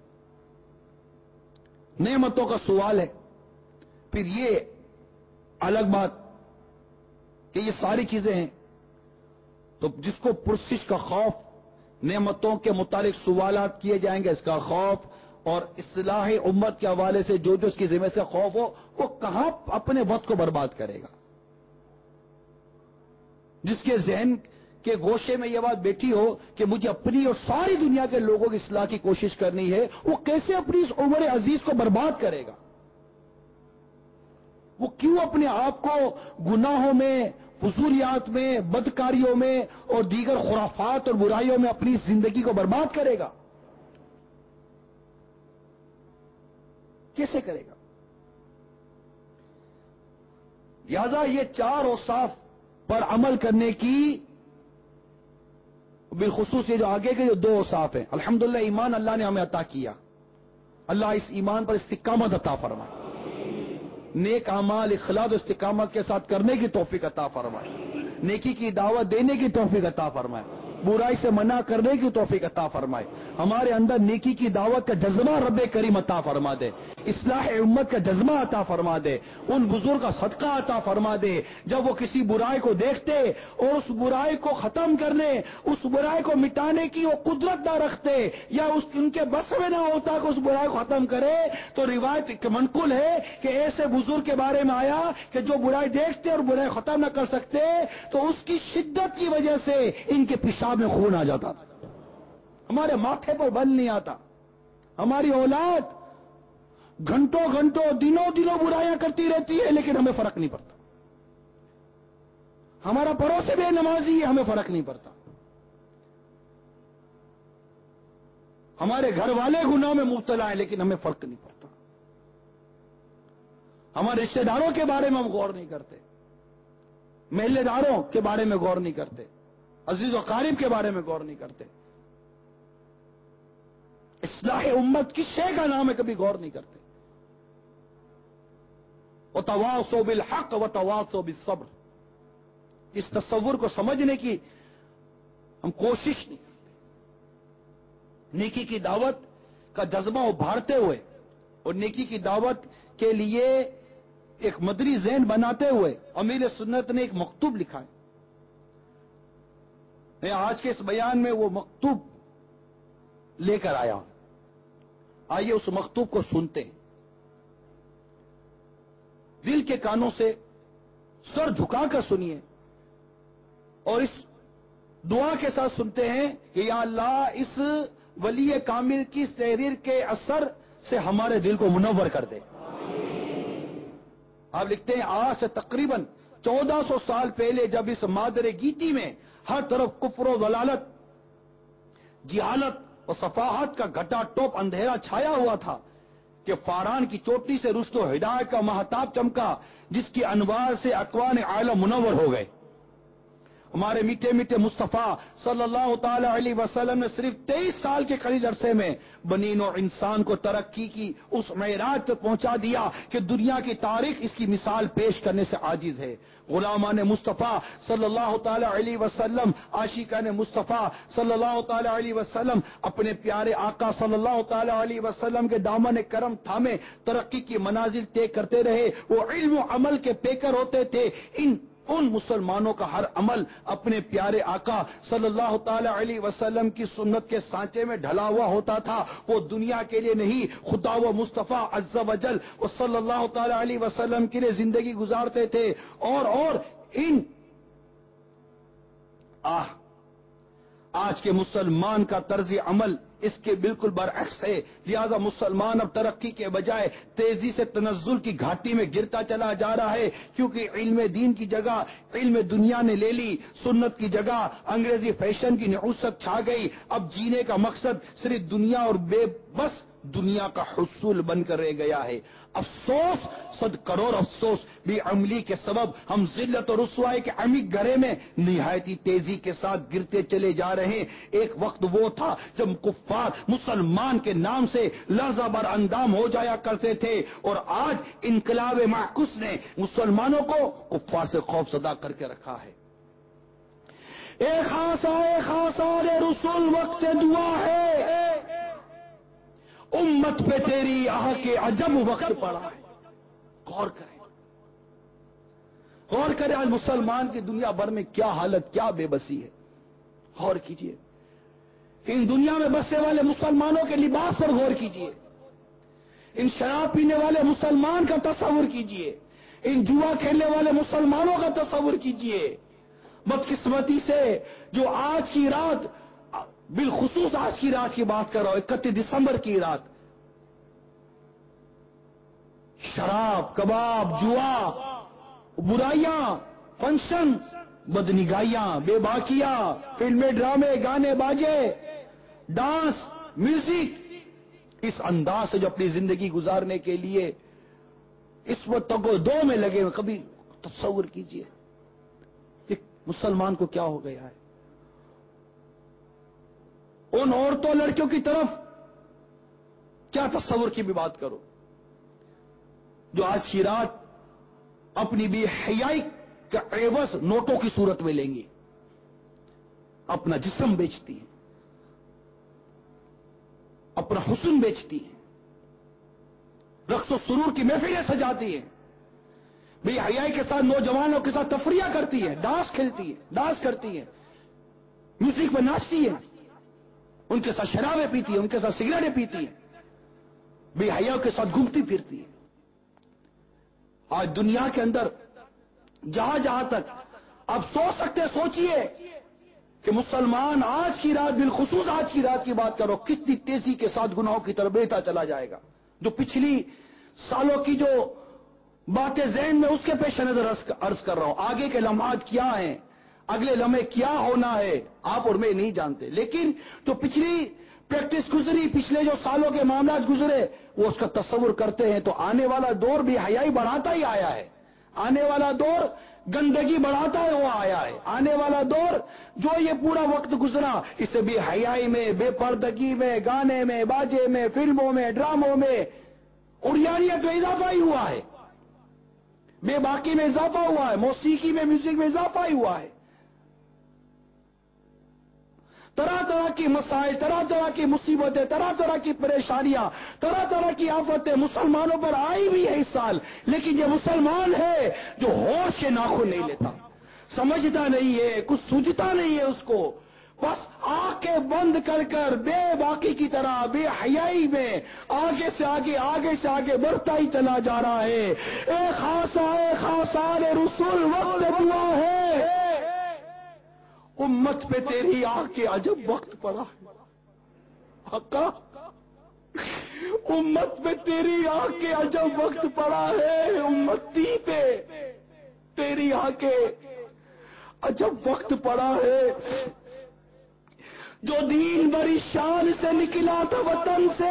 B: نعمتوں کا سوال ہے. پھر یہ الگ بات کہ یہ ساری چیزیں ہیں، تو جس کو پرسش کا خوف، نعمتوں کے متعلق سوالات کیے جائیں گے اس کا خوف، اور اصلاح امت کے حوالے سے جو اس کی ذمہ سے خوف ہو، وہ کہاں اپنے وقت کو برباد کرے گا. جس کے ذہن کے گوشے میں یہ بات بیٹھی ہو کہ مجھے اپنی اور ساری دنیا کے لوگوں کی اصلاح کی کوشش کرنی ہے، وہ کیسے اپنی اس عمر عزیز کو برباد کرے گا؟ وہ کیوں اپنے آپ کو گناہوں میں، فضولیات میں، بدکاریوں میں اور دیگر خرافات اور برائیوں میں اپنی زندگی کو برباد کرے گا؟ کیسے کرے گا؟ لہذا یہ چار اوصاف پر عمل کرنے کی، بالخصوص یہ جو آگے کے جو دو اوصاف ہیں، الحمدللہ ایمان اللہ نے ہمیں عطا کیا، اللہ اس ایمان پر استقامت عطا فرمائے، نیک اعمال اخلاص و استقامت کے ساتھ کرنے کی توفیق عطا فرمائے، نیکی کی دعوت دینے کی توفیق عطا فرمائے، برائی سے منع کرنے کی توفیق عطا فرمائے. ہمارے اندر نیکی کی دعوت کا جذبہ رب کریم عطا فرما دے، اصلاح امت کا جذبہ عطا فرما دے، ان بزرگ کا صدقہ عطا فرما دے جب وہ کسی برائی کو دیکھتے اور اس برائی کو ختم کرنے، اس برائی کو مٹانے کی وہ قدرت نہ رکھتے، یا ان کے بس میں نہ ہوتا کہ اس برائی کو ختم کرے، تو روایت منقول ہے کہ ایسے بزرگ کے بارے میں آیا کہ جو برائی دیکھتے اور برائی ختم نہ کر سکتے، تو اس کی شدت کی وجہ سے ان کے پیشاب میں خون آ جاتا تھا، ہمارے ماتھے پر بل نہیں آتا. ہماری اولاد گھنٹوں گھنٹوں، دنوں برائیاں کرتی رہتی ہے لیکن ہمیں فرق نہیں پڑتا. ہمارا پڑوسی بے نمازی ہے، ہمیں فرق نہیں پڑتا. ہمارے گھر والے گناہوں میں مبتلا ہیں لیکن ہمیں فرق نہیں پڑتا. ہمارے رشتہ داروں کے بارے میں ہم غور نہیں کرتے، محلے داروں کے بارے میں غور نہیں کرتے، عزیز و اقارب کے بارے میں غور نہیں کرتے. اصلاح امت کس شے کا نام ہے کبھی غور نہیں کرتے. وتواصوا بالحق وتواصوا بالصبر، اس تصور کو سمجھنے کی ہم کوشش نہیں کرتے. نیکی کی دعوت کا جذبہ ابھارتے ہوئے اور نیکی کی دعوت کے لیے ایک مدری ذہن بناتے ہوئے امیر سنت نے ایک مکتوب لکھا ہے. میں آج کے اس بیان میں وہ مکتوب لے کر آیا ہوں. آئیے اس مکتوب کو سنتے ہیں. دل کے کانوں سے سر جھکا کر سنیے اور اس دعا کے ساتھ سنتے ہیں کہ یا اللہ اس ولی کامل کی اس تحریر کے اثر سے ہمارے دل کو منور کر دے. آپ لکھتے ہیں آج سے تقریباً 1400 سال پہلے جب اس مادر گیتی میں ہر طرف کفر و ضلالت، جہالت اور صفاحت کا گھٹا ٹوپ اندھیرا چھایا ہوا تھا کہ فاران کی چوٹی سے رشد و ہدایت کا مہتاب چمکا، جس کی انوار سے اکوان عالم منور ہو گئے. ہمارے میٹھے میٹھے مصطفیٰ صلی اللہ تعالی علیہ وسلم نے صرف 23 سال کے قلیل عرصے میں بنی نوع انسان کو ترقی کی اس معراج تک پہنچا دیا کہ دنیا کی تاریخ اس کی مثال پیش کرنے سے عاجز ہے. غلامان مصطفیٰ صلی اللہ تعالی علیہ وسلم، عاشقان مصطفیٰ صلی اللہ تعالی علیہ وسلم اپنے پیارے آقا صلی اللہ تعالی علیہ وسلم کے دامن کرم تھامے ترقی کی منازل طے کرتے رہے. وہ علم و عمل کے پیکر ہوتے تھے. ان مسلمانوں کا ہر عمل اپنے پیارے آقا صلی اللہ تعالی علیہ وسلم کی سنت کے سانچے میں ڈھلا ہوا ہوتا تھا. وہ دنیا کے لیے نہیں، خدا و مصطفیٰ عز و جل و صلی اللہ تعالی علیہ وسلم کے لیے زندگی گزارتے تھے. اور آج کے مسلمان کا طرز عمل اس کے بالکل برعکس ہے. لہذا مسلمان اب ترقی کے بجائے تیزی سے تنزل کی گھاٹی میں گرتا چلا جا رہا ہے، کیونکہ علم دین کی جگہ علم دنیا نے لے لی، سنت کی جگہ انگریزی فیشن کی نعوست چھا گئی. اب جینے کا مقصد صرف دنیا اور بے بس دنیا کا حصول بن کر رہ گیا ہے. افسوس، 100 کروڑ افسوس، بے عملی کے سبب ہم ذلت اور رسوائی کے عمیق گہرے میں نہایتی تیزی کے ساتھ گرتے چلے جا رہے ہیں. ایک وقت وہ تھا جب کفار مسلمان کے نام سے لرزہ بر اندام ہو جایا کرتے تھے، اور آج انقلاب معکوس نے مسلمانوں کو کفار سے خوف زدہ کر کے رکھا ہے. اے خاصا رسول وقت دعا ہے، امت پہ تیری آہ کے عجب وقت پڑا ہے. غور کریں آج مسلمان کی دنیا بھر میں کیا حالت، کیا بے بسی ہے. غور کیجئے. ان دنیا میں بسنے والے مسلمانوں کے لباس پر غور کیجئے. ان شراب پینے والے مسلمان کا تصور کیجئے. ان جوا کھیلنے والے مسلمانوں کا تصور کیجئے. بدقسمتی سے جو آج کی رات، بالخصوص آج کی رات کی بات کر رہا ہوں، 31 دسمبر کی رات، شراب، کباب، جوا، برائیاں، فنکشن، بدنگاہیاں، بے باکیاں، فلمیں، ڈرامے، گانے باجے، ڈانس، میوزک، اس انداز سے جو اپنی زندگی گزارنے کے لیے اس وقت دو میں لگے ہوئے، کبھی تصور کیجئے ایک مسلمان کو کیا ہو گیا ہے. ان عورتوں لڑکیوں کی طرف کیا تصور کی بھی بات کرو جو آج کی رات اپنی بے حیائی کا عوض نوٹوں کی صورت میں لیں گی، اپنا جسم بیچتی ہیں، اپنا حسن بیچتی ہیں، رقص و سرور کی محفلیں سجاتی ہیں، بے حیائی کے ساتھ نوجوانوں کے ساتھ تفریح کرتی ہیں، ڈانس کھیلتی ہیں، ڈانس کرتی ہیں، میوزک میں ناچتی ہیں، ان کے ساتھ شرابیں پیتی ہیں، ان کے ساتھ سگریٹیں پیتی ہیں، بے حیاؤں کے ساتھ گھومتی پھرتی ہیں. آج دنیا کے اندر جہاں تک آپ سوچ سکتے ہیں، سوچئے کہ مسلمان آج کی رات، بالخصوص آج کی رات کی بات کرو، کتنی تیزی کے ساتھ گناہوں کی طرف بڑھتا چلا جائے گا. جو پچھلی سالوں کی جو باتیں ذہن میں، اس کے پیش نظر عرض کر رہا ہوں. آگے کے لمحات کیا ہیں، اگلے لمحے کیا ہونا ہے، آپ اور میں نہیں جانتے، لیکن جو پچھلی پریکٹس گزری، پچھلے جو سالوں کے معاملات گزرے، وہ اس کا تصور کرتے ہیں تو آنے والا دور بے حیائی بڑھاتا ہی آیا ہے. آنے والا دور گندگی بڑھاتا ہے وہ آیا ہے. آنے والا دور جو یہ پورا وقت گزرا، اس سے بے حیائی میں، بے پردگی میں، گانے میں، باجے میں، فلموں میں، ڈراموں میں عریانیت میں اضافہ ہی ہوا ہے، بے باکی میں اضافہ ہوا ہے، موسیقی میں، میوزک میں اضافہ ہی ہوا ہے. طرح طرح کی مسائل، طرح طرح کی مصیبتیں، طرح طرح کی پریشانیاں، طرح طرح کی آفتیں مسلمانوں پر آئی بھی ہے اس سال، لیکن یہ مسلمان ہے جو ہوش کے ناخن نہیں لیتا، سمجھتا نہیں ہے، کچھ سوچتا نہیں ہے اس کو، بس آنکھیں بند کر کر بے باکی کی طرح بے حیائی میں آگے سے آگے بڑھتا ہی چلا جا رہا ہے۔ اے خاصان رسول وقت دعا ہے، امت پہ تیری آنکھ کے عجب وقت پڑا ہے آقا، امت پہ تیری آنکھ کے عجب وقت پڑا ہے، امتی پہ تیری آنکھ کے عجب وقت پڑا ہے۔ جو دین بڑی شان سے نکلا تھا وطن سے،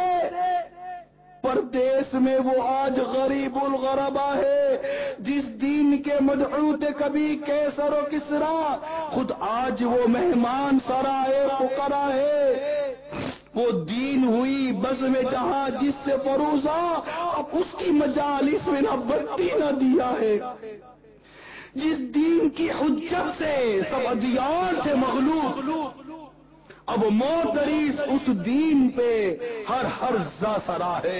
B: پردیس میں وہ آج غریب الغربا ہے۔ جس دین کے مدعو تھے کبھی کیسر و کسرا، خود آج وہ مہمان سرائے فقرا ہے۔ وہ دین ہوئی بزم جہاں جس سے فروزہ، اب اس کی مجالس میں نہ بتی نہ دیا ہے۔ جس دین کی حجت سے سب ادیان سے مغلوب، اب معترض اس دین پہ ہر زا سرا ہے۔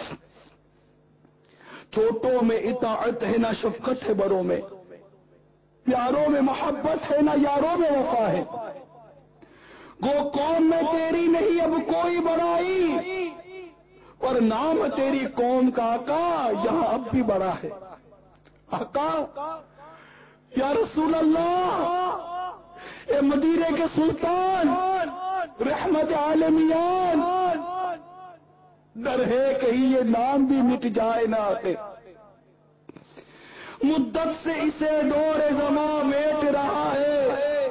B: چھوٹوں میں اطاعت ہے نہ شفقت ہے بڑوں میں، پیاروں میں محبت ہے نہ یاروں میں وفا ہے۔ گو قوم میں تیری نہیں اب کوئی بڑائی، پر نام تیری قوم کا آقا یہاں اب بھی بڑا ہے۔ آقا یا رسول اللہ، اے مدینے کے سلطان، رحمت عالمیان، ڈر ہے کہیں یہ نام بھی مٹ جائے نہ آتے، مدت سے اسے دور زمان میٹ رہا ہے۔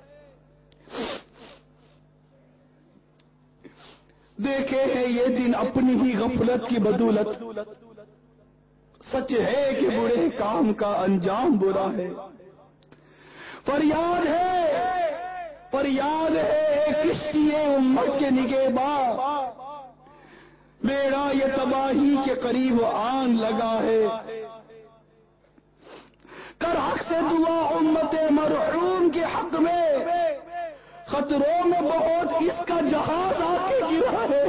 B: دیکھے ہیں یہ دن اپنی ہی غفلت کی بدولت، سچ ہے کہ برے کام کا انجام برا ہے۔ فریاد ہے کشتی امت کے نگہباں، بیڑا یہ تباہی کے قریب آن لگا ہے۔ کر حق سے دعا امت مرحوم کے حق میں، خطروں میں بہت اس کا جہاز آ کے گرا ہے۔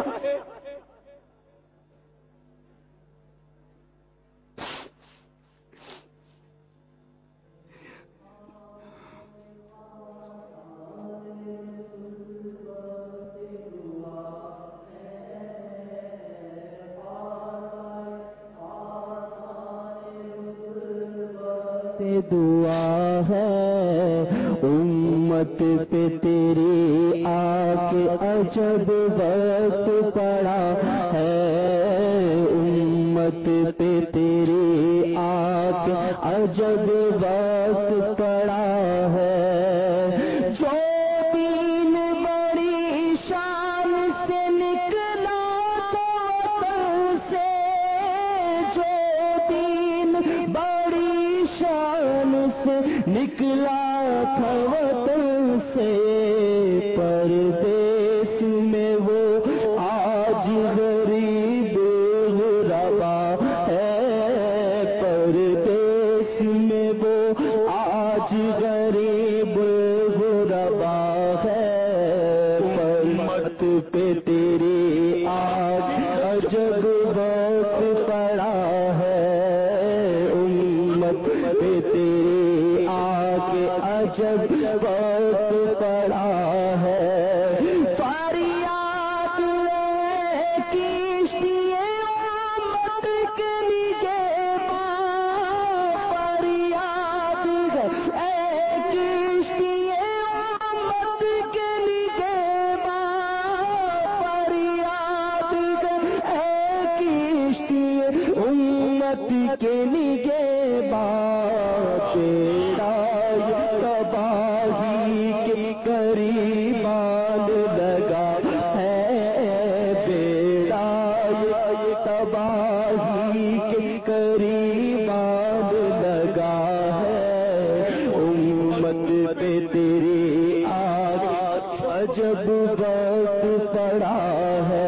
C: دعا ہے امت پہ تیری آ کے عجب وقت پڑا ہے، امت پہ تیری آ کے عجب وقت پڑا ہے۔ جو دین بڑی شان سے نکلا تو سے، جو دین بڑی شان سے نکلا تھا وطن سے، پردیس میں وہ آج غریب غربا ہے، پردیس میں وہ آج غریب غربا ہے۔ امت پہ تیری آج عجب وقت پڑا ہے، امت پہ تیری آج عجب وقت پڑا ہے۔ فریاد ہے کشتی امت کے نگہباں، فریاد ہے کشتی امت کے نگہباں، فریاد ہے کشتی امت کے نگہباں، بیڑا تباہی کے قریب آن لگا ہے، بیڑا تباہی کے قریب آن لگا ہے۔ امت پہ تیری آج عجب وقت پڑا ہے۔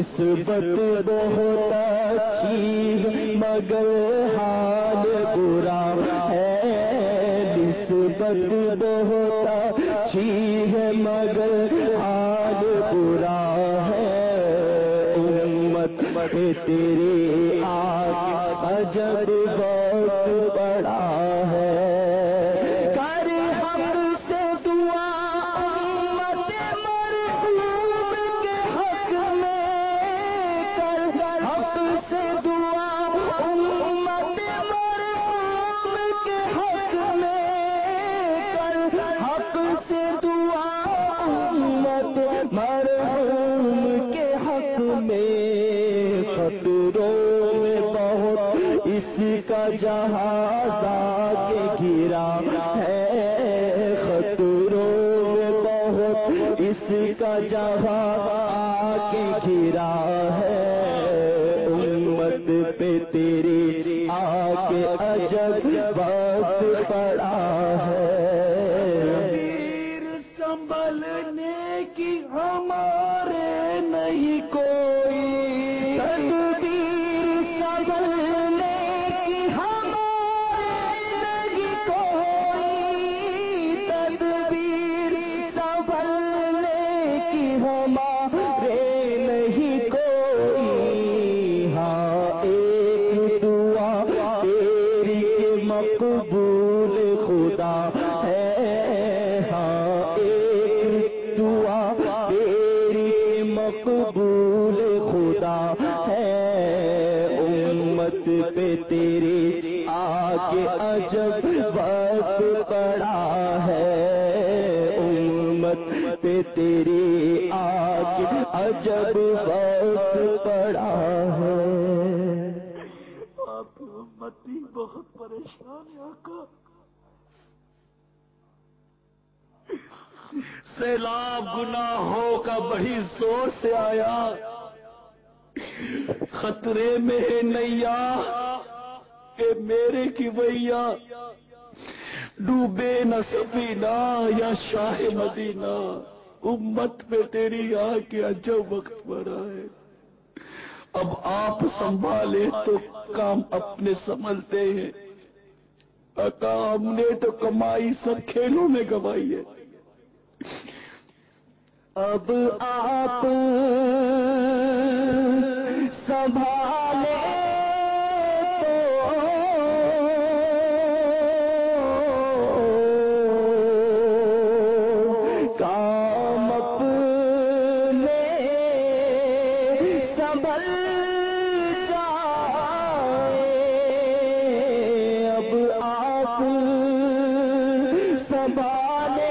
C: نسبت بہت اچھی ہے مگر حال برا ہے، نسبت بہت اچھی ہے مگر حال برا ہے، امت پہ تیری آگ عجب وقت بڑا ہے، کر ہم سے دعا امت مرحوم کے حق میں، کر ہم سے دعا امت مرحوم کے حق میں، کر حق سے دعا امت مرحوم کے حق میں، خطروں میں بہت اس کا جہاز آگے گرا ہے، خطروں میں بہت اس کا جہاز آگے گرا ہے، امت پہ تیری آگے عجب وقت پڑا ہے،
B: تدبیر سنبھلنے کی ہمارے نہیں کوئی،
C: تدبیر سنبھلنے کی ہمارے نہیں کوئی، تدبیر سنبھلنے کی ہمارے نہیں کوئی، ہاں ایک دعا تیری کے مقبول خدا ہے، ہاں ایک دعا تیری کے مقبول خدا ہے، امت پہ تیری آگے عجب وقت پڑا ہے، امت پہ تیری آگے عجب وقت پڑا ہے،
B: آپ امتی بہت پریشان ہے آقا، سیلاب گناہوں کا بڑی زور سے آیا، خطرے میں ہے نیا کہ میرے کی ویا، ڈوبے نہ سفینہ یا شاہ مدینہ، امت پہ تیری آ کے عجب وقت پڑا ہے، اب آپ سنبھالے تو کام اپنے سنبھلتے ہیں، آقا ہم نے تو کمائی سب کھیلوں میں گوائی ہے،
C: اب آپ سنبھالے تو کام اپنے سنبھل جائے، اب آپ سنبھالے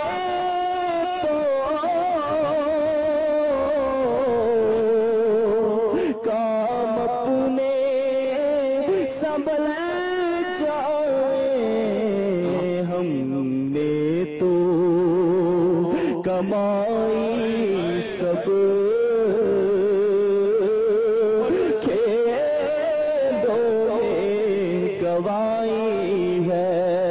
C: کام اپنے سنبھل جائے، ہم نے تو کمائی سب کھیلوں میں گوائی ہے،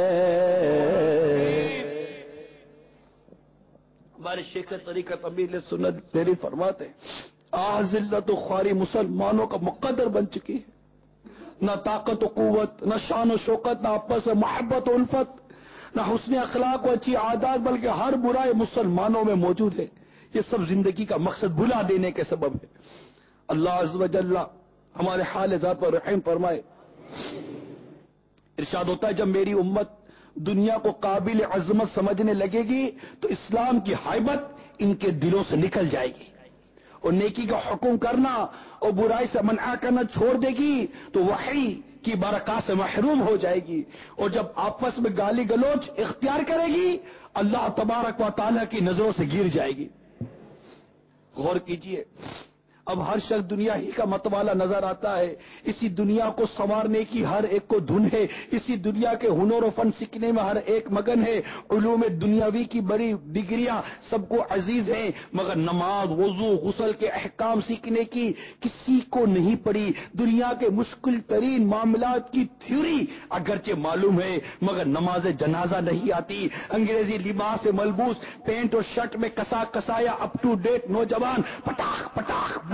B: ہمارے شیخ طریقت امیر سنت تیری فرماتے ذلت و خواری مسلمانوں کا مقدر بن چکی ہے، نہ طاقت و قوت، نہ شان و شوکت، نہ آپس میں محبت و الفت، نہ حسن اخلاق و اچھی عادات، بلکہ ہر برائی مسلمانوں میں موجود ہے، یہ سب زندگی کا مقصد بھلا دینے کے سبب ہے، اللہ عز و جل ہمارے حال ذات پر رحم فرمائے، ارشاد ہوتا ہے جب میری امت دنیا کو قابل عظمت سمجھنے لگے گی تو اسلام کی ہیبت ان کے دلوں سے نکل جائے گی، اور نیکی کا حکم کرنا اور برائی سے منع کرنا چھوڑ دے گی تو وحی کی برکات سے محروم ہو جائے گی، اور جب آپس میں گالی گلوچ اختیار کرے گی اللہ تبارک و تعالیٰ کی نظروں سے گر جائے گی۔ غور کیجئے، اب ہر شخص دنیا ہی کا متوالا نظر آتا ہے، اسی دنیا کو سنوارنے کی ہر ایک کو دھن ہے، اسی دنیا کے ہنر و فن سیکھنے میں ہر ایک مگن ہے، علوم دنیاوی کی بڑی ڈگریاں سب کو عزیز ہیں، مگر نماز، وضو، غسل کے احکام سیکھنے کی کسی کو نہیں پڑی، دنیا کے مشکل ترین معاملات کی تھیوری اگرچہ معلوم ہے مگر نماز جنازہ نہیں آتی، انگریزی لباس سے ملبوس پینٹ اور شرٹ میں کسا کسایا اپ ٹو ڈیٹ نوجوان پٹاخ پٹاخ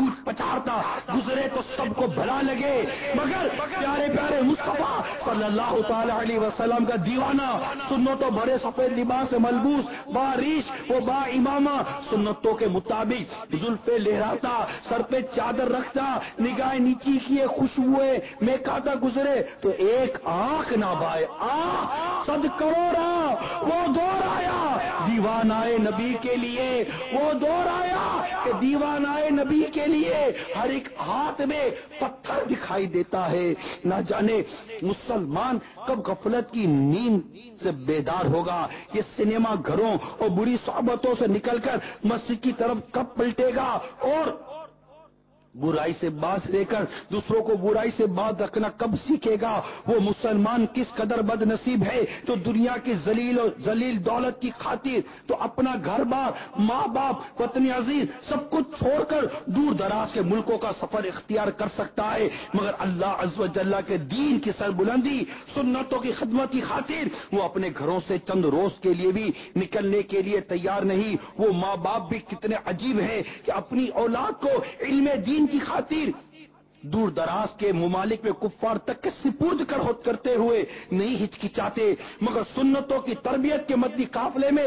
B: پوچھ پچارتا گزرے تو سب کو بھلا لگے، مگر پیارے پیارے مصطفیٰ صلی اللہ تعالی علیہ وسلم کا دیوانہ، سنتوں بڑے سفید لباس سے ملبوس، باریش وہ با امامہ، سنتوں کے مطابق زلفے لہراتا، سر پہ چادر رکھتا، نگاہ نیچی کیے خوشبوئے میں کھاتا گزرے تو ایک آنکھ نہ بائے، صد کروڑا وہ دور آیا دیوانائے نبی کے لیے، وہ دور آیا کہ دیوانائے نبی کے لیے ہر ایک ہاتھ میں پتھر دکھائی دیتا ہے۔ نہ جانے مسلمان کب غفلت کی نیند سے بیدار ہوگا، یہ سنیما گھروں اور بری صحبتوں سے نکل کر مسجد کی طرف کب پلٹے گا، اور برائی سے باز لے کر دوسروں کو برائی سے باز رکھنا کب سیکھے گا۔ وہ مسلمان کس قدر بد نصیب ہے تو دنیا کی ذلیل دولت کی خاطر تو اپنا گھر بار، ماں باپ، وطن عزیز سب کچھ چھوڑ کر دور دراز کے ملکوں کا سفر اختیار کر سکتا ہے، مگر اللہ عز و جل کے دین کی سربلندی، سنتوں کی خدمت کی خاطر وہ اپنے گھروں سے چند روز کے لیے بھی نکلنے کے لیے تیار نہیں۔ وہ ماں باپ بھی کتنے عجیب ہیں کہ اپنی اولاد کو علم دین کی خاطر دور دراز کے ممالک میں کفار تک کے سپرد کرتے ہوئے نہیں ہچکچاتے، مگر سنتوں کی تربیت کے مدنی قافلے میں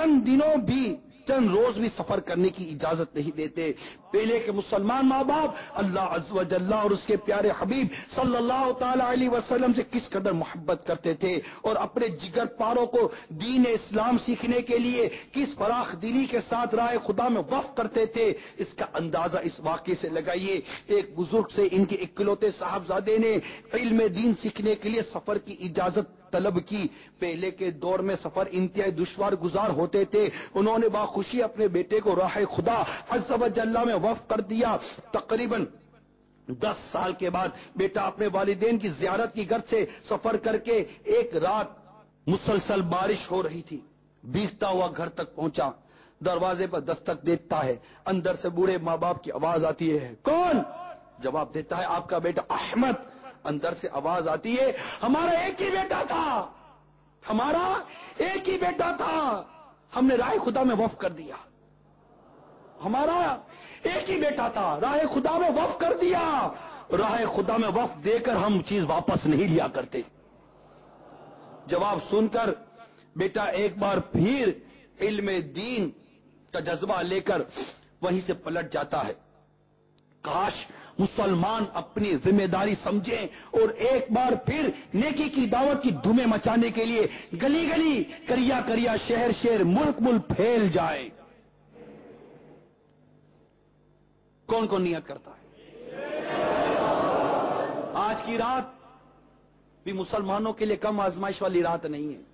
B: چند روز بھی سفر کرنے کی اجازت نہیں دیتے۔ پہلے کے مسلمان ماں باپ اللہ عز و جل اور اس کے پیارے حبیب صلی اللہ تعالی علیہ وسلم سے کس قدر محبت کرتے تھے، اور اپنے جگر پاروں کو دین اسلام سیکھنے کے لیے کس فراخ دلی کے ساتھ راہ خدا میں وقف کرتے تھے، اس کا اندازہ اس واقعے سے لگائیے۔ ایک بزرگ سے ان کے اکلوتے صاحبزادے نے علم دین سیکھنے کے لیے سفر کی اجازت طلب کی۔ پہلے کے دور میں سفر انتہائی دشوار گزار ہوتے تھے، انہوں نے باخوشی اپنے بیٹے کو راہ خدا عز و جل میں وقف کر دیا۔ تقریباً 10 سال کے بعد بیٹا اپنے والدین کی زیارت کی غرض سے سفر کر کے ایک رات مسلسل بارش ہو رہی تھی، بھیگتا ہوا گھر تک پہنچا، دروازے پر دستک دیتا ہے، اندر سے بوڑھے ماں باپ کی آواز آتی ہے، کون؟ جواب دیتا ہے آپ کا بیٹا احمد۔ اندر سے آواز آتی ہے ہمارا ایک ہی بیٹا تھا، ہمارا ایک ہی بیٹا تھا، ہم نے راہ خدا میں وقف کر دیا، ہمارا ایک ہی بیٹا تھا، راہ خدا میں وقف کر دیا۔ راہ خدا میں وقف دے کر ہم چیز واپس نہیں لیا کرتے۔ جواب سن کر بیٹا ایک بار پھر علم دین کا جذبہ لے کر وہیں سے پلٹ جاتا ہے۔ کاش مسلمان اپنی ذمہ داری سمجھیں اور ایک بار پھر نیکی کی دعوت کی دھومیں مچانے کے لیے گلی گلی، کریا کریا، شہر شہر، ملک ملک پھیل جائے۔ کون کون نیت کرتا ہے؟ آج کی رات بھی مسلمانوں کے لیے کم آزمائش والی رات نہیں ہے۔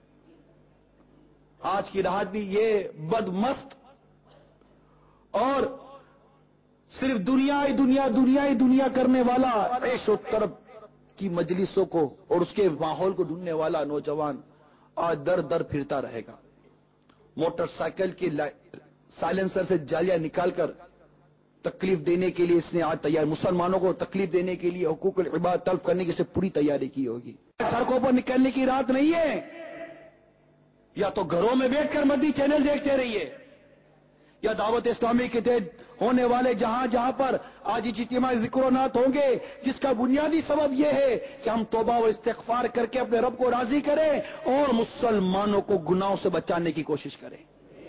B: آج کی رات بھی یہ بدمست اور صرف دنیا ہی دنیا دنیا ہی دنیا کرنے والا، عیش و طرب کی مجلسوں کو اور اس کے ماحول کو ڈھونڈنے والا نوجوان آج در در پھرتا رہے گا۔ موٹر سائیکل کی سائلنسر سے جالیاں نکال کر تکلیف دینے کے لیے اس نے آج تیار، مسلمانوں کو تکلیف دینے کے لیے حقوق العباد تلف کرنے کی سے پوری تیاری کی ہوگی۔ سڑکوں پر نکلنے کی رات نہیں ہے، یا تو گھروں میں بیٹھ کر مدنی چینل دیکھتے رہیے، یا دعوت اسلامی کے تحت ہونے والے جہاں جہاں پر آج اجتماعی ذکر و نعت ہوں گے، جس کا بنیادی سبب یہ ہے کہ ہم توبہ و استغفار کر کے اپنے رب کو راضی کریں اور مسلمانوں کو گناہوں سے بچانے کی کوشش کریں۔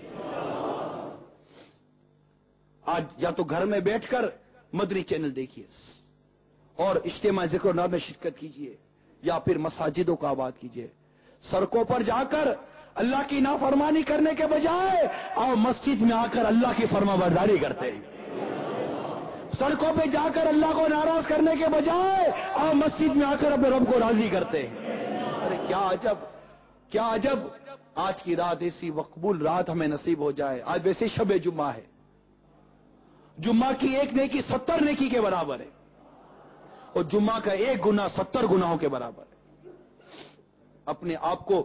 B: آج یا تو گھر میں بیٹھ کر مدنی چینل دیکھیے اور اجتماعی ذکر و نعت میں شرکت کیجیے، یا پھر مساجدوں کو آباد کیجیے۔ سڑکوں پر جا کر اللہ کی نافرمانی کرنے کے بجائے اور مسجد میں آ کر اللہ کی فرما برداری کرتے ہیں۔ سڑکوں پہ جا کر اللہ کو ناراض کرنے کے بجائے اور مسجد میں آ کر اپنے رب کو راضی کرتے ہیں۔ ارے کیا عجب، کیا عجب آج کی رات ایسی مقبول رات ہمیں نصیب ہو جائے۔ آج ویسے شب جمعہ ہے، جمعہ کی ایک نیکی 70 نیکی کے برابر ہے، اور جمعہ کا ایک گناہ 70 گناہوں کے برابر ہے۔ اپنے آپ کو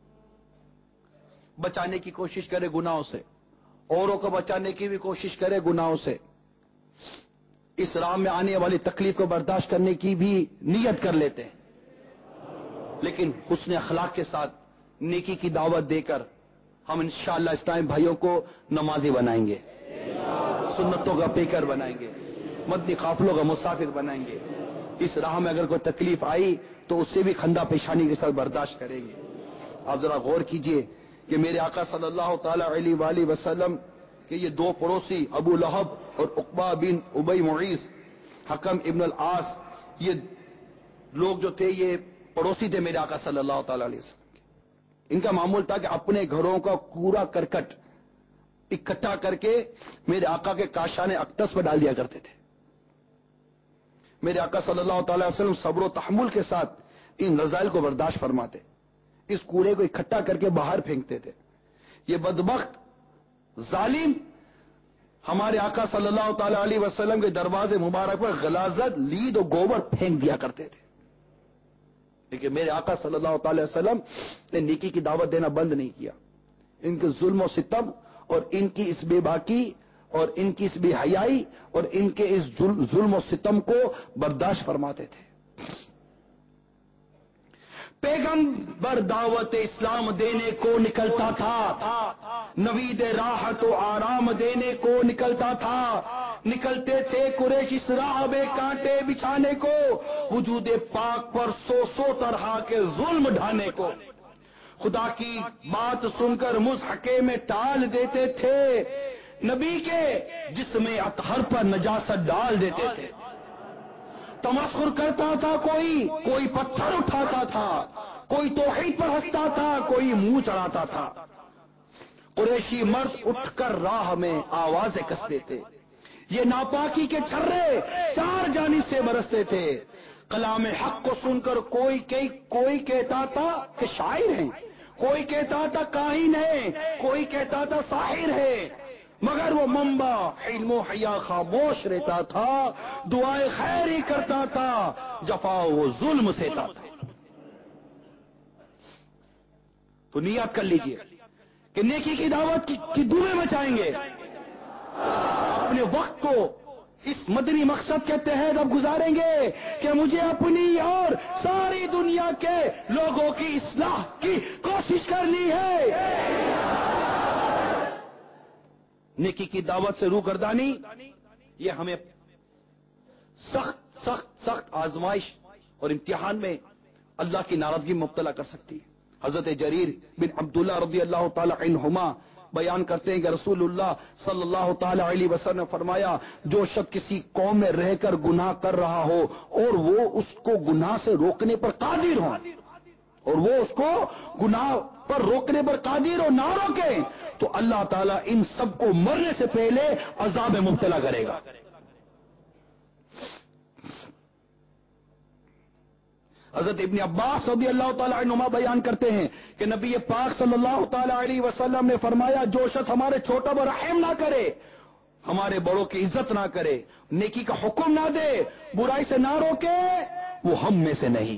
B: بچانے کی کوشش کرے گناہوں سے، اوروں کو بچانے کی بھی کوشش کرے گناہوں سے، اس راہ میں آنے والی تکلیف کو برداشت کرنے کی بھی نیت کر لیتے ہیں، لیکن حسن اخلاق کے ساتھ نیکی کی دعوت دے کر ہم انشاءاللہ اسلامی بھائیوں کو نمازی بنائیں گے، سنتوں کا پیکر بنائیں گے، مدنی قافلوں کا مسافر بنائیں گے. اس راہ میں اگر کوئی تکلیف آئی تو اس سے بھی خندہ پیشانی کے ساتھ برداشت کریں گے. آپ ذرا غور کیجئے کہ میرے آقا صلی اللہ تعالی علیہ وآلہ وسلم کہ یہ دو پڑوسی ابو لہب اور عقبہ بن ابی معیط حکم ابن العاص، یہ لوگ جو تھے یہ پڑوسی تھے میرے آقا صلی اللہ تعالی علیہ وسلم کے. ان کا معمول تھا کہ اپنے گھروں کا کوڑا کرکٹ اکٹھا کر کے میرے آقا کے کاشان اقدس پر ڈال دیا کرتے تھے. میرے آقا صلی اللہ تعالی علیہ وسلم صبر و تحمل کے ساتھ ان رذائل کو برداشت فرماتے. اس کوڑے کو اکٹھا کر کے باہر پھینکتے تھے. یہ بدبخت ظالم ہمارے آقا صلی اللہ تعالی علیہ وسلم کے دروازے مبارک پر غلاظت، لید و گوبر پھینک دیا کرتے تھے. لیکن میرے آقا صلی اللہ تعالی وسلم نے نیکی کی دعوت دینا بند نہیں کیا. ان کے ظلم و ستم اور ان کی اس بے باکی اور ان کی اس بے حیائی اور ان کے اس ظلم و ستم کو برداشت فرماتے تھے. پیغمبر دعوت اسلام دینے کو نکلتا تھا، نوید راحت و آرام دینے کو نکلتا تھا. نکلتے تھے قریش اس راہ بے کانٹے بچھانے کو، وجود پاک پر سو طرح کے ظلم ڈھانے کو. خدا کی بات سن کر مضحکے میں ٹال دیتے تھے، نبی کے جسم اطہر پر نجاست ڈال دیتے تھے. تمسخر کرتا تھا کوئی پتھر اٹھاتا تھا، کوئی توحید پر ہنستا تھا، کوئی منہ چڑھاتا تھا. قریشی مرد اٹھ کر راہ میں آوازیں کستے تھے. یہ ناپاکی کے چھرے چار جانب سے برستے تھے. کلام حق کو سن کر کوئی کہتا تھا کہ شاعر ہیں، کوئی کہتا تھا کاہن ہے، کوئی کہتا تھا ساحر ہے. مگر وہ منبع علم و حیا خاموش رہتا تھا، دعائیں خیر ہی کرتا تھا، جفا و ظلم سہتا تھا. تو نیت کر لیجئے کہ نیکی کی دعوت کی دھومیں مچائیں گے. اپنے وقت کو اس مدنی مقصد کے تحت اب گزاریں گے کہ مجھے اپنی اور ساری دنیا کے لوگوں کی اصلاح کی کوشش کرنی ہے. نیکی کی دعوت سے روگردانی یہ ہمیں سخت آزمائش اور امتحان میں اللہ کی ناراضگی میں مبتلا کر سکتی ہے. حضرت جریر بن عبداللہ رضی اللہ تعالی عنہما بیان کرتے ہیں کہ رسول اللہ صلی اللہ تعالی علیہ وسلم نے فرمایا، جو شخص کسی قوم میں رہ کر گناہ کر رہا ہو اور وہ اس کو گناہ سے روکنے پر قادر ہو نہ روکے تو اللہ تعالیٰ ان سب کو مرنے سے پہلے عذاب میں مبتلا کرے گا. حضرت ابن عباس رضی اللہ تعالی عنہما بیان کرتے ہیں کہ نبی پاک صلی اللہ تعالی علیہ وسلم نے فرمایا، جو شخص ہمارے چھوٹوں پر رحم نہ کرے، ہمارے بڑوں کی عزت نہ کرے، نیکی کا حکم نہ دے، برائی سے نہ روکے، وہ ہم میں سے نہیں.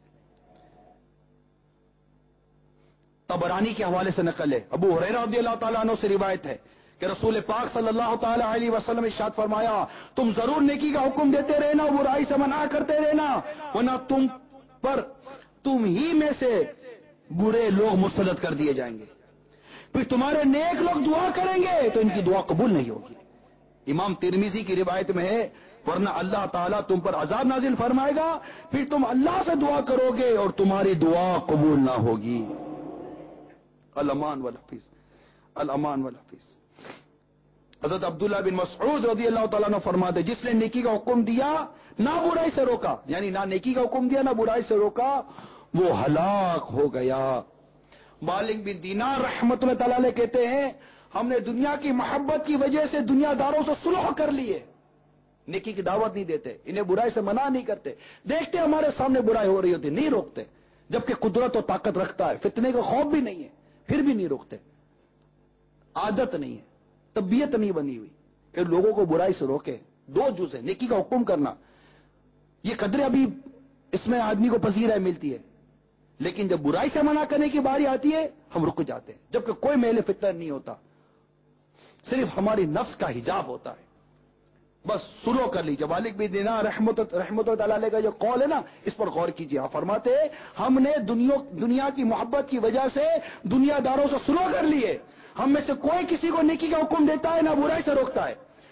B: طبرانی کے حوالے سے نقل ہے، ابو ہریرہ رضی اللہ تعالیٰ عنہ سے روایت ہے کہ رسول پاک صلی اللہ تعالی علیہ وسلم نے ارشاد فرمایا، تم ضرور نیکی کا حکم دیتے رہنا، برائی سے منع کرتے رہنا، ورنہ تم ہی میں سے برے لوگ مسلط کر دیے جائیں گے. پھر تمہارے نیک لوگ دعا کریں گے تو ان کی دعا قبول نہیں ہوگی. امام ترمذی کی روایت میں ہے، ورنہ اللہ تعالیٰ تم پر عذاب نازل فرمائے گا، پھر تم اللہ سے دعا کرو گے اور تمہاری دعا قبول نہ ہوگی. الامان والحفیظ، الامان والحفیظ. حضرت عبداللہ بن مسعود رضی اللہ تعالیٰ نے فرماتے، جس نے نیکی کا حکم دیا نہ برائی سے روکا، یعنی نہ نیکی کا حکم دیا نہ برائی سے روکا، وہ ہلاک ہو گیا. مالک بن دینار رحمۃ اللہ تعالی علیہ کہتے ہیں، ہم نے دنیا کی محبت کی وجہ سے دنیا داروں سے صلح کر لیے. نیکی کی دعوت نہیں دیتے، انہیں برائی سے منع نہیں کرتے، دیکھتے ہمارے سامنے برائی ہو رہی ہوتی نہیں روکتے، جبکہ قدرت و طاقت رکھتا ہے، فتنے کا خوف بھی نہیں ہے پھر بھی نہیں روکتے. عادت نہیں ہے، طبیعت نہیں بنی ہوئی کہ لوگوں کو برائی سے روکے. دو جز ہے، نیکی کا حکم کرنا، یہ قدریں ابھی اس میں آدمی کو پذیرہ ملتی ہے، لیکن جب برائی سے منع کرنے کی باری آتی ہے ہم رک جاتے ہیں، جبکہ کوئی میل فتنہ نہیں ہوتا، صرف ہماری نفس کا حجاب ہوتا ہے. بس سلو کر لیجیے. مالک بن دینار رحمت اللہ علیہ کا جو قول ہے نا، اس پر غور کیجیے. آپ فرماتے ہیں، ہم نے دنیا کی محبت کی وجہ سے دنیا داروں سے سلو کر لیے. ہم میں سے کوئی کسی کو نیکی کا حکم دیتا ہے نہ برائی سے روکتا ہے.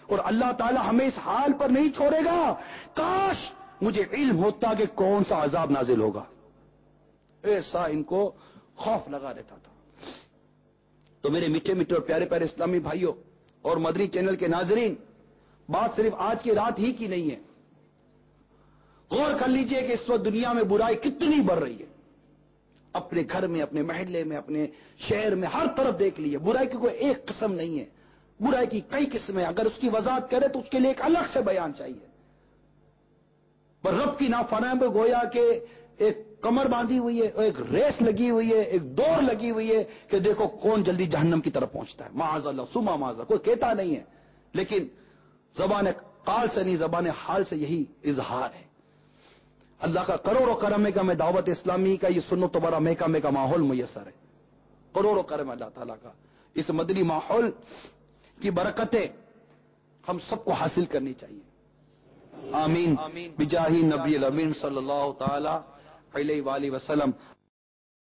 B: اور اللہ تعالی ہمیں اس حال پر نہیں چھوڑے گا. کاش مجھے علم ہوتا کہ کون سا عذاب نازل ہوگا، ایسا ان کو خوف لگا رہتا تھا. تو میرے میٹھے میٹھے اور پیارے پیارے اسلامی بھائیوں اور مدنی چینل کے ناظرین، بات صرف آج کی رات ہی کی نہیں ہے. غور کر لیجئے کہ اس وقت دنیا میں برائی کتنی بڑھ رہی ہے. اپنے گھر میں، اپنے محلے میں، اپنے شہر میں، ہر طرف دیکھ لیجئے. برائی کی کوئی ایک قسم نہیں ہے، برائی کی کئی قسمیں. اگر اس کی وضاحت کرے تو اس کے لیے ایک الگ سے بیان چاہیے. پر رب کی نافرمانی میں گویا کہ ایک کمر باندھی ہوئی ہے، ایک ریس لگی ہوئی ہے، ایک دوڑ لگی ہوئی ہے کہ دیکھو کون جلدی جہنم کی طرف پہنچتا ہے. معاذ اللہ سما معاذ اللہ. کوئی کہتا نہیں ہے، لیکن زبان قال سے نہیں، زبان حال سے یہی اظہار ہے. اللہ کا کروڑوں کرم ہے کہ ہمیں دعوت اسلامی کا یہ سنت و برا میکا میں کا ماحول میسر ہے. کروڑوں کرم اللہ تعالیٰ کا. اس مدنی ماحول کی برکتیں ہم سب کو حاصل کرنی چاہیے. آمین بجاہ نبی الامین صلی اللہ تعالی علیہ وآلہ وسلم.